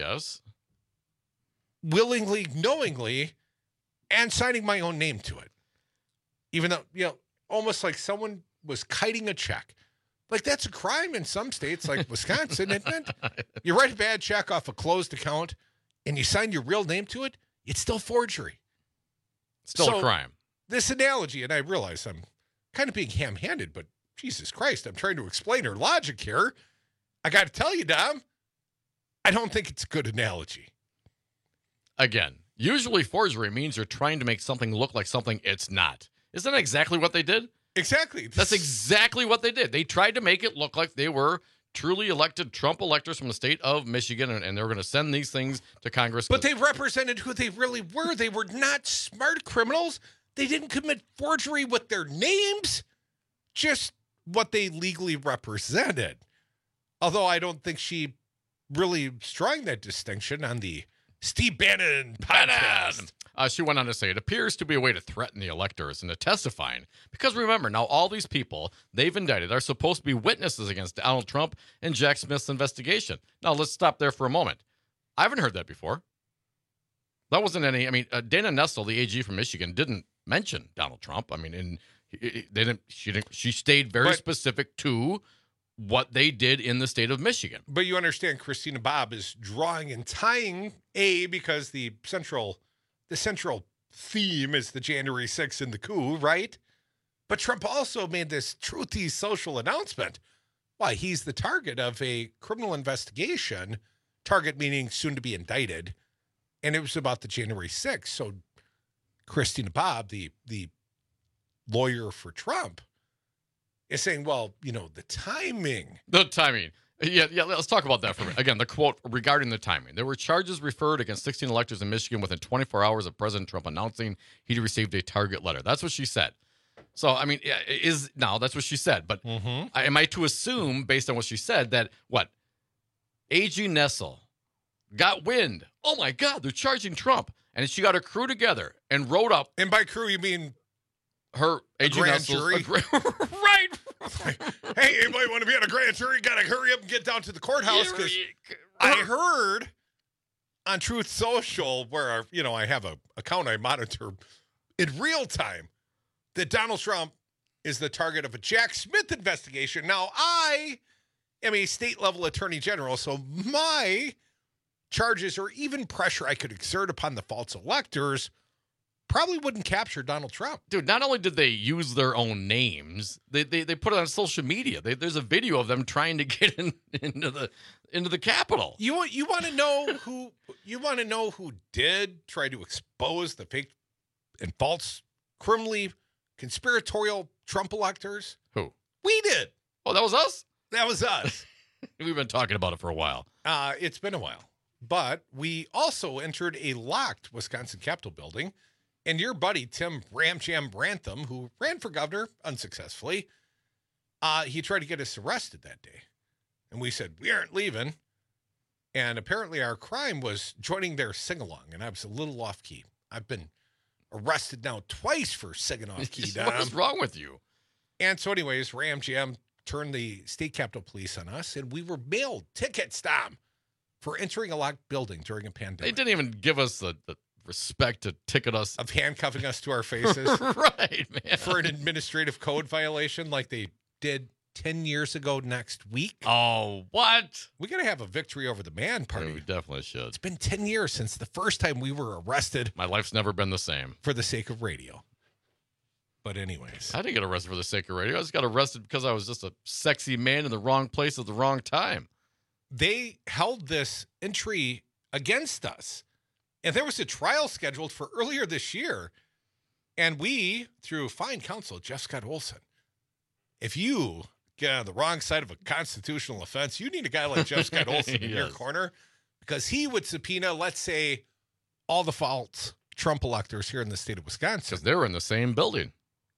[SPEAKER 9] Willingly, knowingly, and signing my own name to it. Even though, almost like someone was kiting a check. Like, that's a crime in some states, like Wisconsin, isn't it? You write a bad check off a closed account and you sign your real name to it, it's still forgery.
[SPEAKER 10] Still a crime.
[SPEAKER 9] This analogy, and I realize I'm kind of being ham-handed, but Jesus Christ, I'm trying to explain her logic here. I got to tell you, Dom, I don't think it's a good analogy.
[SPEAKER 10] Again, usually forgery means you're trying to make something look like something it's not. Isn't that exactly what they did?
[SPEAKER 9] Exactly.
[SPEAKER 10] That's exactly what they did. They tried to make it look like they were truly elected Trump electors from the state of Michigan, and they were going to send these things to Congress.
[SPEAKER 9] But they represented who they really were. They were not smart criminals. They didn't commit forgery with their names, just what they legally represented. Although I don't think she really drawing that distinction on the Steve Bannon podcast.
[SPEAKER 10] She went on to say, it appears to be a way to threaten the electors into testifying. Because remember, now all these people they've indicted are supposed to be witnesses against Donald Trump and Jack Smith's investigation. Now, let's stop there for a moment. I haven't heard that before. That wasn't any, Dana Nessel, the AG from Michigan, didn't mention Donald Trump. She stayed very specific to what they did in the state of Michigan.
[SPEAKER 9] But you understand Christina Bobb is drawing and tying because the central theme is the January 6th and the coup, right? But Trump also made this truthy social announcement. Why, he's the target of a criminal investigation, target meaning soon to be indicted, and it was about the January 6th. So Christina Bobb, the lawyer for Trump, is saying, well, the timing.
[SPEAKER 10] The timing. Yeah, let's talk about that for a minute. Again, the quote regarding the timing. There were charges referred against 16 electors in Michigan within 24 hours of President Trump announcing he'd received a target letter. That's what she said. So, that's what she said. But am I to assume, based on what she said, that A.G. Nessel got wind? Oh, my God, they're charging Trump. And she got her crew together and wrote up.
[SPEAKER 9] And by crew, you mean
[SPEAKER 10] her A.G.
[SPEAKER 9] grand jury?
[SPEAKER 10] Right.
[SPEAKER 9] Hey, anybody want to be on a grand jury? Got to hurry up and get down to the courthouse because I heard on Truth Social, where I have a account I monitor in real time, that Donald Trump is the target of a Jack Smith investigation. Now, I am a state-level attorney general, so my charges or even pressure I could exert upon the false electors probably wouldn't capture Donald Trump.
[SPEAKER 10] Dude, not only did they use their own names, they put it on social media. There's a video of them trying to get into the Capitol.
[SPEAKER 9] You want to know who did try to expose the fake and false, criminally conspiratorial Trump electors?
[SPEAKER 10] Who?
[SPEAKER 9] We did.
[SPEAKER 10] Oh, that was us?
[SPEAKER 9] That was us.
[SPEAKER 10] We've been talking about it for a while.
[SPEAKER 9] It's been a while. But we also entered a locked Wisconsin Capitol building, and your buddy, Tim Ramjam Brantham, who ran for governor unsuccessfully, he tried to get us arrested that day. And we said, we aren't leaving. And apparently our crime was joining their sing-along, and I was a little off-key. I've been arrested now twice for singing off-key.
[SPEAKER 10] What is wrong with you?
[SPEAKER 9] And so anyways, Ramjam turned the state capitol police on us, and we were mailed tickets, Tom, for entering a locked building during a pandemic.
[SPEAKER 10] They didn't even give us the respect to ticket us.
[SPEAKER 9] Of handcuffing us to our faces.
[SPEAKER 10] Right, man.
[SPEAKER 9] For an administrative code violation like they did 10 years ago next week.
[SPEAKER 10] Oh, what?
[SPEAKER 9] We got to have a victory over the man party.
[SPEAKER 10] Yeah, we definitely should.
[SPEAKER 9] It's been 10 years since the first time we were arrested.
[SPEAKER 10] My life's never been the same.
[SPEAKER 9] For the sake of radio. But anyways.
[SPEAKER 10] I didn't get arrested for the sake of radio. I just got arrested because I was just a sexy man in the wrong place at the wrong time.
[SPEAKER 9] They held this entry against us. And there was a trial scheduled for earlier this year. And we, through fine counsel, Jeff Scott Olson, if you get on the wrong side of a constitutional offense, you need a guy like Jeff Scott Olson in your corner, because he would subpoena, let's say, all the false Trump electors here in the state of Wisconsin.
[SPEAKER 10] Because they were in the same building.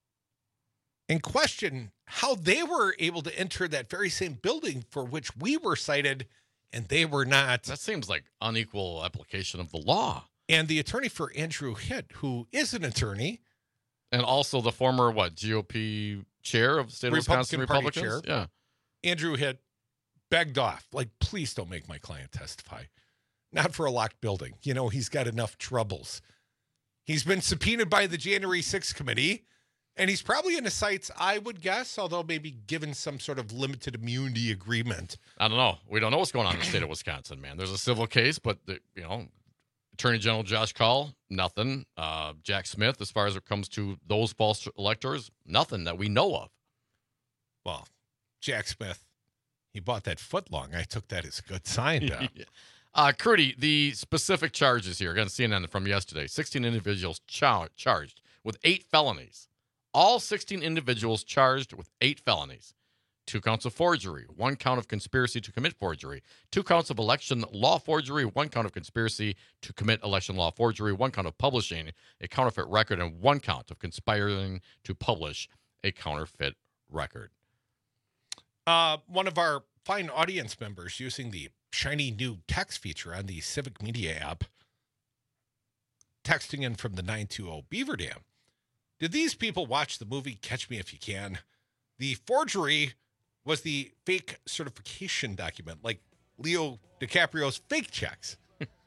[SPEAKER 9] And question how they were able to enter that very same building for which we were cited and they were not.
[SPEAKER 10] That seems like unequal application of the law.
[SPEAKER 9] And the attorney for Andrew Hitt, who is an attorney.
[SPEAKER 10] And also the former, GOP chair of the state of Wisconsin Republicans?
[SPEAKER 9] Yeah. Andrew Hitt begged off, like, please don't make my client testify. Not for a locked building. You know, he's got enough troubles. He's been subpoenaed by the January 6th committee. And he's probably in the sights, I would guess, although maybe given some sort of limited immunity agreement.
[SPEAKER 10] I don't know. We don't know what's going on in the state of Wisconsin, man. There's a civil case, but, Attorney General Josh Kaul, nothing. Jack Smith, as far as it comes to those false electors, nothing that we know of.
[SPEAKER 9] Well, Jack Smith, he bought that footlong. I took that as a good sign.
[SPEAKER 10] Crudy, the specific charges here, again, CNN from yesterday, 16 individuals charged with 8 felonies. All 16 individuals charged with 8 felonies. 2 counts of forgery, 1 count of conspiracy to commit forgery, 2 counts of election law forgery, 1 count of conspiracy to commit election law forgery, 1 count of publishing a counterfeit record, and 1 count of conspiring to publish a counterfeit record.
[SPEAKER 9] One of our fine audience members using the shiny new text feature on the Civic Media app, texting in from the 920 Beaver Dam. Did these people watch the movie Catch Me If You Can? The forgery was the fake certification document, like Leo DiCaprio's fake checks.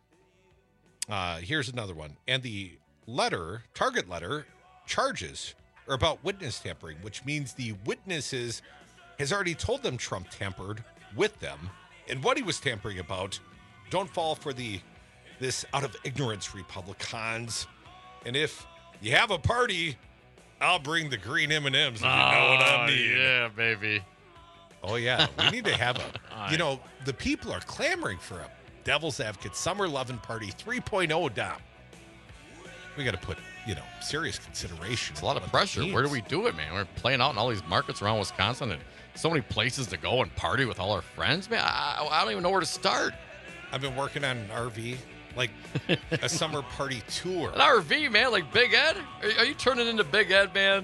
[SPEAKER 9] Here's another one. And the target letter, charges are about witness tampering, which means the witnesses has already told them Trump tampered with them. And what he was tampering about, don't fall for this out of ignorance Republicans. And if you have a party, I'll bring the green M&Ms if you know what I mean.
[SPEAKER 10] Yeah, baby.
[SPEAKER 9] Oh, yeah. We need to have the people are clamoring for a Devil's Advocate Summer Lovin' Party 3.0, Dom. We got to put, serious consideration.
[SPEAKER 10] It's a lot of pressure. Where do we do it, man? We're playing out in all these markets around Wisconsin and so many places to go and party with all our friends. Man, I don't even know where to start.
[SPEAKER 9] I've been working on an RV. Like a summer party tour.
[SPEAKER 10] An RV, man, like Big Ed? Are you turning into Big Ed, man?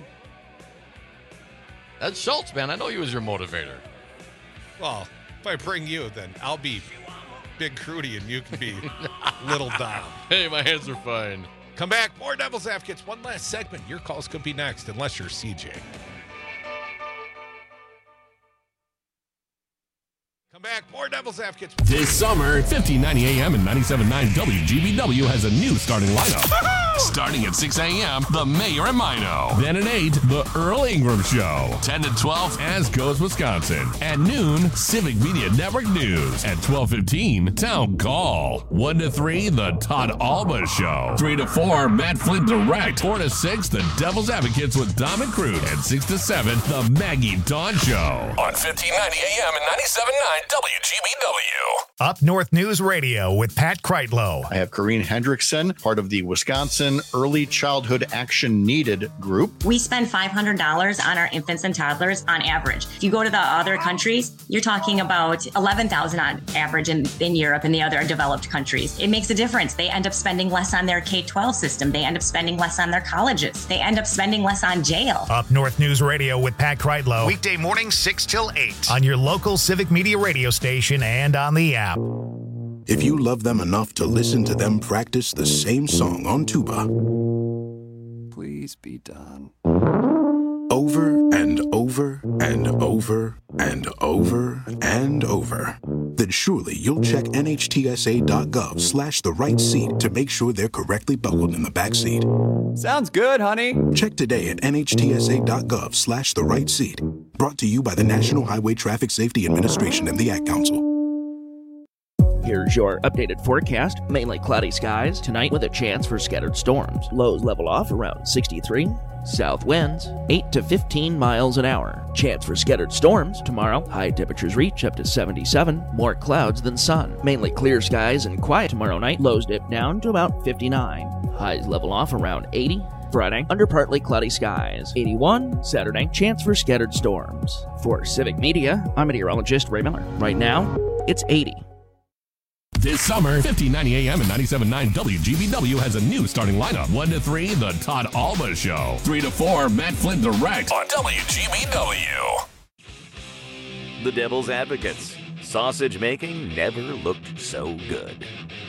[SPEAKER 10] Ed Schultz, man, I know you as your motivator.
[SPEAKER 9] Well, if I bring you, then I'll be Big Crudy and you can be Little Dom.
[SPEAKER 10] Hey, my hands are fine.
[SPEAKER 9] Come back, more Devil's Advocates. One last segment. Your calls could be next, unless you're CJ. Come back, more Devil's Advocates.
[SPEAKER 11] This summer, 1590 AM and 97.9 WGBW has a new starting lineup. Starting at 6 a.m., The Mayor and Mino. Then at 8, The Earl Ingram Show. 10 to 12, As Goes Wisconsin. At noon, Civic Media Network News. At 12:15, Town Call. 1 to 3, The Todd Alba Show. 3 to 4, Matt Flint Direct. 4 to 6, The Devil's Advocates with Dom and Crude. And 6 to 7, The Maggie Dawn Show. On 1590 AM and 97.9 WGBW.
[SPEAKER 1] Up North News Radio with Pat Kreitlow.
[SPEAKER 4] I have Corrine Hendrickson, part of the Wisconsin Wisconsin Early Childhood Action Needed group.
[SPEAKER 5] We spend $500 on our infants and toddlers on average. If you go to the other countries, you're talking about $11,000 on average in Europe and the other developed countries. It makes a difference. They end up spending less on their K-12 system. They end up spending less on their colleges. They end up spending less on jail.
[SPEAKER 1] Up North News Radio with Pat Kreitlow. Weekday mornings 6 till 8 on your local Civic Media radio station and on the app.
[SPEAKER 23] If you love them enough to listen to them practice the same song on tuba,
[SPEAKER 24] please be done.
[SPEAKER 23] Over and over and over and over and over, then surely you'll check nhtsa.gov/the right seat to make sure they're correctly buckled in the back seat.
[SPEAKER 24] Sounds good, honey.
[SPEAKER 23] Check today at nhtsa.gov/the right seat. Brought to you by the National Highway Traffic Safety Administration and the Ad Council.
[SPEAKER 15] Here's your updated forecast. Mainly cloudy skies tonight with a chance for scattered storms. Lows level off around 63. South winds 8 to 15 miles an hour. Chance for scattered storms tomorrow. High temperatures reach up to 77. More clouds than sun. Mainly clear skies and quiet tomorrow night. Lows dip down to about 59. Highs level off around 80. Friday, under partly cloudy skies. 81. Saturday, chance for scattered storms. For Civic Media, I'm meteorologist Ray Miller. Right now, it's 80.
[SPEAKER 11] This summer, 1590 AM and 97.9 WGBW has a new starting lineup. 1 to 3, The Todd Alba Show. 3 to 4, Matt Flynn Direct on WGBW.
[SPEAKER 6] The Devil's Advocates. Sausage making never looked so good.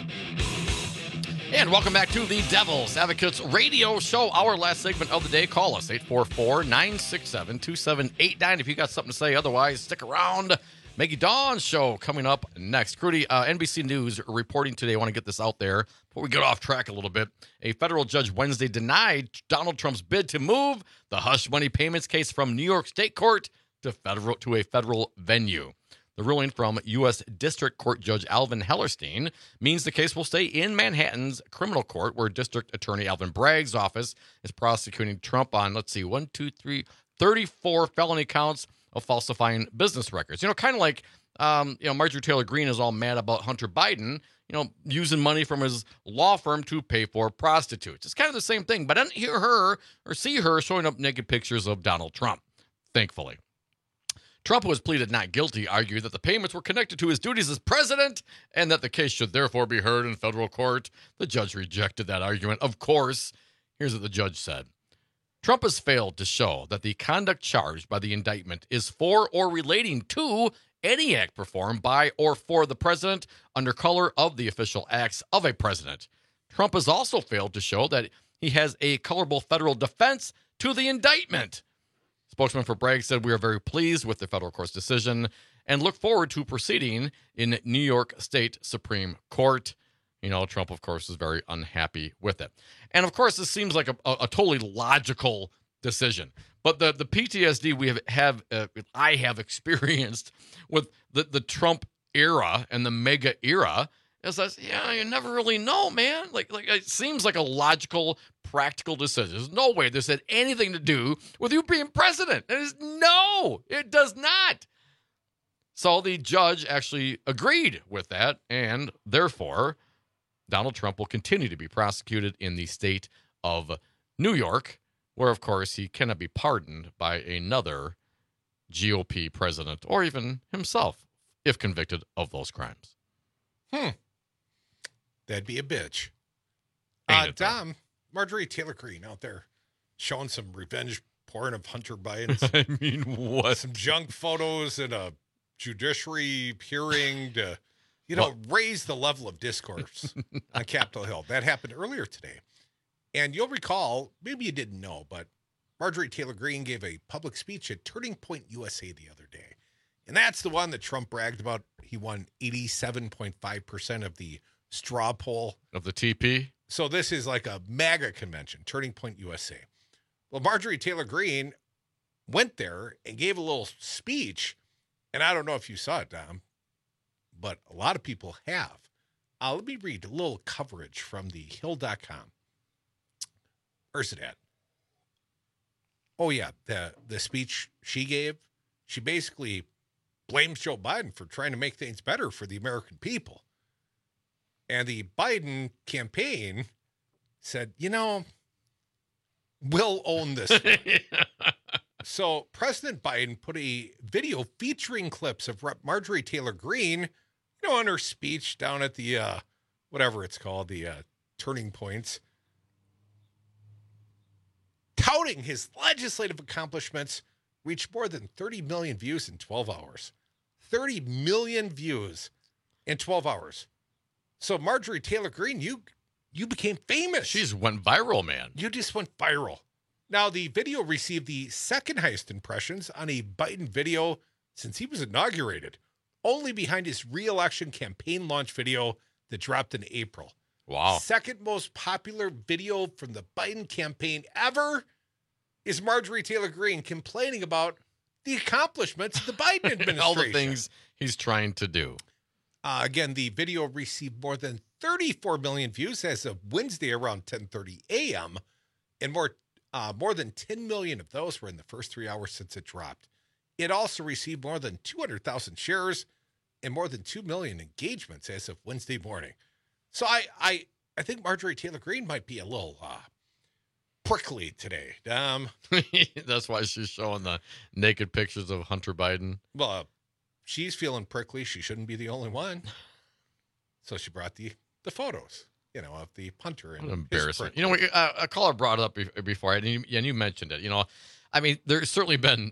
[SPEAKER 10] And welcome back to the Devil's Advocates radio show. Our last segment of the day. Call us, 844-967-2789 if you got something to say. Otherwise, stick around. Maggie Dawn's show coming up next. Crudy, NBC News reporting today. I want to get this out there before we get off track a little bit. A federal judge Wednesday denied Donald Trump's bid to move the hush money payments case from New York State Court to a federal venue. The ruling from U.S. District Court Judge Alvin Hellerstein means the case will stay in Manhattan's criminal court, where District Attorney Alvin Bragg's office is prosecuting Trump on, 34 felony counts of falsifying business records. Kind of like, Marjorie Taylor Greene is all mad about Hunter Biden, using money from his law firm to pay for prostitutes. It's kind of the same thing, but I didn't hear her or see her showing up naked pictures of Donald Trump, thankfully. Trump, who has pleaded not guilty, argued that the payments were connected to his duties as president and that the case should therefore be heard in federal court. The judge rejected that argument. Of course, here's what the judge said. Trump has failed to show that the conduct charged by the indictment is for or relating to any act performed by or for the president under color of the official acts of a president. Trump has also failed to show that he has a colorable federal defense to the indictment. Spokesman for Bragg said, "We are very pleased with the federal court's decision and look forward to proceeding in New York State Supreme Court." Trump, of course, is very unhappy with it. And, of course, this seems like a totally logical decision. But the PTSD I have experienced with the Trump era and the mega era is that, you never really know, man. Like it seems like a logical, practical decision. There's no way this had anything to do with you being president. No, it does not. So the judge actually agreed with that, and therefore Donald Trump will continue to be prosecuted in the state of New York, where, of course, he cannot be pardoned by another GOP president or even himself if convicted of those crimes.
[SPEAKER 9] That'd be a bitch. Dom, Marjorie Taylor Greene out there showing some revenge porn of Hunter Biden's.
[SPEAKER 10] I mean, what?
[SPEAKER 9] Some junk photos in a judiciary hearing to... raise the level of discourse on Capitol Hill. That happened earlier today. And you'll recall, maybe you didn't know, but Marjorie Taylor Greene gave a public speech at Turning Point USA the other day. And that's the one that Trump bragged about. He won 87.5% of the straw poll.
[SPEAKER 10] Of the TP?
[SPEAKER 9] So this is like a MAGA convention, Turning Point USA. Well, Marjorie Taylor Greene went there and gave a little speech. And I don't know if you saw it, Dom, but a lot of people have. Let me read a little coverage from the Hill.com. Where's it at? Oh, yeah, the speech she gave, she basically blames Joe Biden for trying to make things better for the American people. And the Biden campaign said, we'll own this one. So President Biden put a video featuring clips of Marjorie Taylor Greene, on her speech down at the, whatever it's called, the Turning Points, touting his legislative accomplishments, reached more than 30 million views in 12 hours. 30 million views in 12 hours. So Marjorie Taylor Greene, you became famous.
[SPEAKER 10] She's went viral, man.
[SPEAKER 9] You just went viral. Now, the video received the second highest impressions on a Biden video since he was inaugurated, only behind his re-election campaign launch video that dropped in April.
[SPEAKER 10] Wow.
[SPEAKER 9] Second most popular video from the Biden campaign ever is Marjorie Taylor Greene complaining about the accomplishments of the Biden administration.
[SPEAKER 10] All the things he's trying to do.
[SPEAKER 9] Again, the video received more than 34 million views as of Wednesday around 10:30 a.m., and more than 10 million of those were in the first 3 hours since it dropped. It also received more than 200,000 shares and more than 2 million engagements as of Wednesday morning. So I think Marjorie Taylor Greene might be a little prickly today.
[SPEAKER 10] That's why she's showing the naked pictures of Hunter Biden.
[SPEAKER 9] Well, she's feeling prickly. She shouldn't be the only one. So she brought the photos, of the punter. And
[SPEAKER 10] embarrassing. A caller brought it up before, and you mentioned it. There's certainly been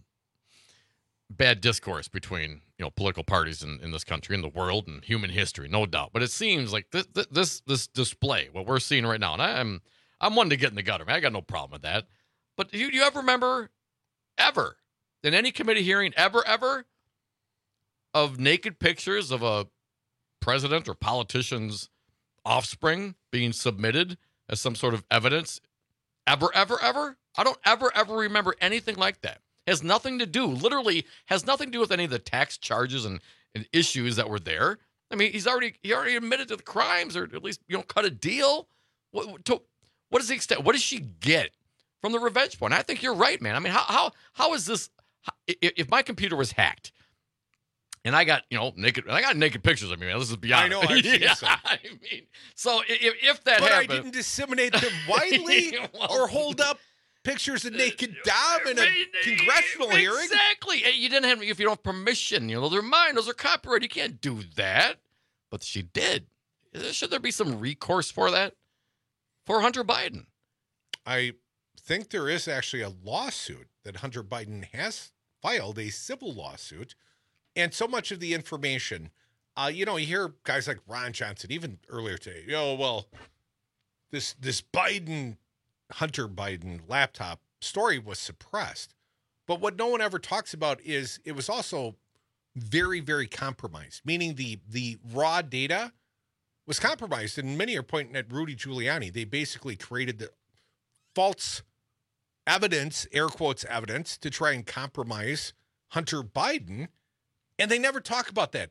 [SPEAKER 10] bad discourse between political parties in this country, in the world, and human history, no doubt. But it seems like this display, what we're seeing right now, and I'm one to get in the gutter, man. I got no problem with that. But do you ever remember, ever, in any committee hearing, ever, of naked pictures of a president or politician's offspring being submitted as some sort of evidence? Ever? I don't ever remember anything like that. Has nothing to do, literally has nothing to do with any of the tax charges and issues that were there. He already admitted to the crimes, or at least, cut a deal. What is the extent? What does she get from the revenge porn? I think you're right, man. How is this? If my computer was hacked and I got, naked pictures of me, man, this is beyond.
[SPEAKER 9] I know. I've seen some.
[SPEAKER 10] So if that
[SPEAKER 9] but
[SPEAKER 10] happened,
[SPEAKER 9] I didn't disseminate them widely or hold up pictures of naked Dom in a congressional hearing.
[SPEAKER 10] Exactly. You didn't have, if you don't have permission, they're mine. Those are copyright. You can't do that. But she did. Should there be some recourse for that? For Hunter Biden?
[SPEAKER 9] I think there is actually a lawsuit that Hunter Biden has filed, a civil lawsuit. And so much of the information, you hear guys like Ron Johnson, even earlier today, this Biden, Hunter Biden laptop story was suppressed. But what no one ever talks about is it was also very, very compromised, meaning the raw data was compromised, and many are pointing at Rudy Giuliani. They basically created the false evidence, air quotes evidence, to try and compromise Hunter Biden, and they never talk about that.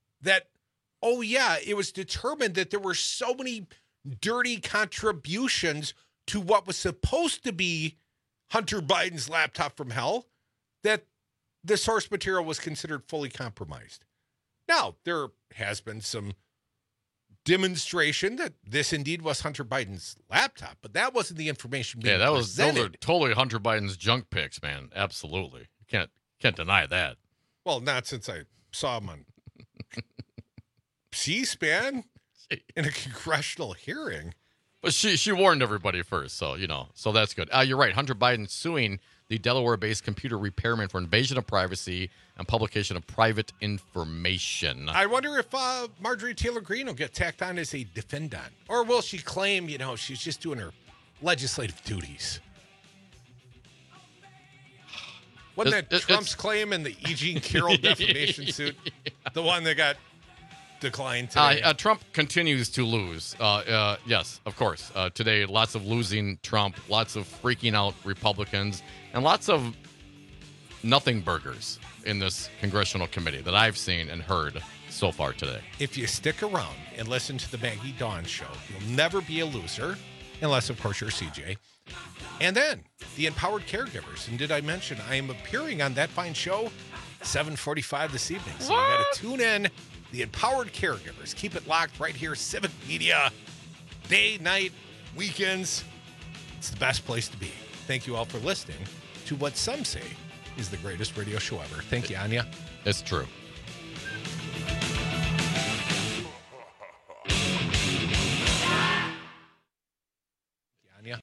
[SPEAKER 9] It was determined that there were so many dirty contributions to what was supposed to be Hunter Biden's laptop from hell that the source material was considered fully compromised. Now, there has been some demonstration that this indeed was Hunter Biden's laptop, but that wasn't the information being
[SPEAKER 10] those
[SPEAKER 9] presented.
[SPEAKER 10] are totally Hunter Biden's junk pics, man. Absolutely. You can't deny that.
[SPEAKER 9] Well, not since I saw him on C-SPAN in a congressional hearing.
[SPEAKER 10] But she warned everybody first, so so that's good. You're right. Hunter Biden suing the Delaware-based computer repairman for invasion of privacy and publication of private information.
[SPEAKER 9] I wonder if Marjorie Taylor Greene will get tacked on as a defendant, or will she claim, she's just doing her legislative duties? Wasn't that Trump's claim in the E. Jean Carroll defamation suit? The one that got declined today?
[SPEAKER 10] Trump continues to lose. Yes, of course. Today, lots of losing Trump, lots of freaking out Republicans, and lots of nothing burgers in this congressional committee that I've seen and heard so far today.
[SPEAKER 9] If you stick around and listen to the Maggie Dawn show, you'll never be a loser, unless, of course, you're CJ. And then the Empowered Caregivers. And did I mention I am appearing on that fine show 7:45 this evening? So you got to tune in. The Empowered Caregivers. Keep it locked right here. Civic Media. Day, night, weekends, it's the best place to be. Thank you all for listening to what some say is the greatest radio show ever. Thank you, Anya.
[SPEAKER 10] It's true.
[SPEAKER 9] Anya.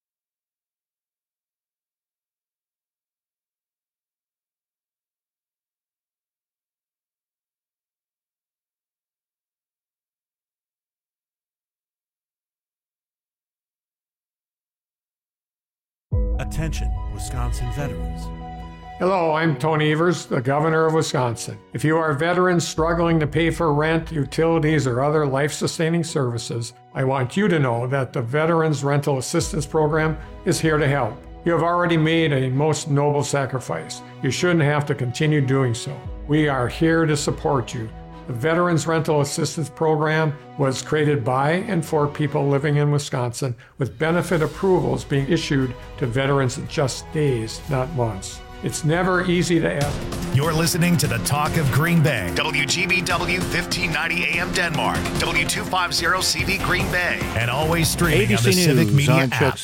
[SPEAKER 3] Attention, Wisconsin veterans.
[SPEAKER 8] Hello, I'm Tony Evers, the governor of Wisconsin. If you are veterans struggling to pay for rent, utilities, or other life-sustaining services, I want you to know that the Veterans Rental Assistance Program is here to help. You have already made a most noble sacrifice. You shouldn't have to continue doing so. We are here to support you. The Veterans Rental Assistance Program was created by and for people living in Wisconsin, with benefit approvals being issued to veterans in just days, not months. It's never easy to ask.
[SPEAKER 1] You're listening to the Talk of Green Bay. WGBW 1590 AM Denmark. W250 CV Green Bay. And always streaming on the
[SPEAKER 18] ABC
[SPEAKER 1] Civic
[SPEAKER 18] News,
[SPEAKER 1] Media
[SPEAKER 18] I'm
[SPEAKER 1] app.
[SPEAKER 18] Chuck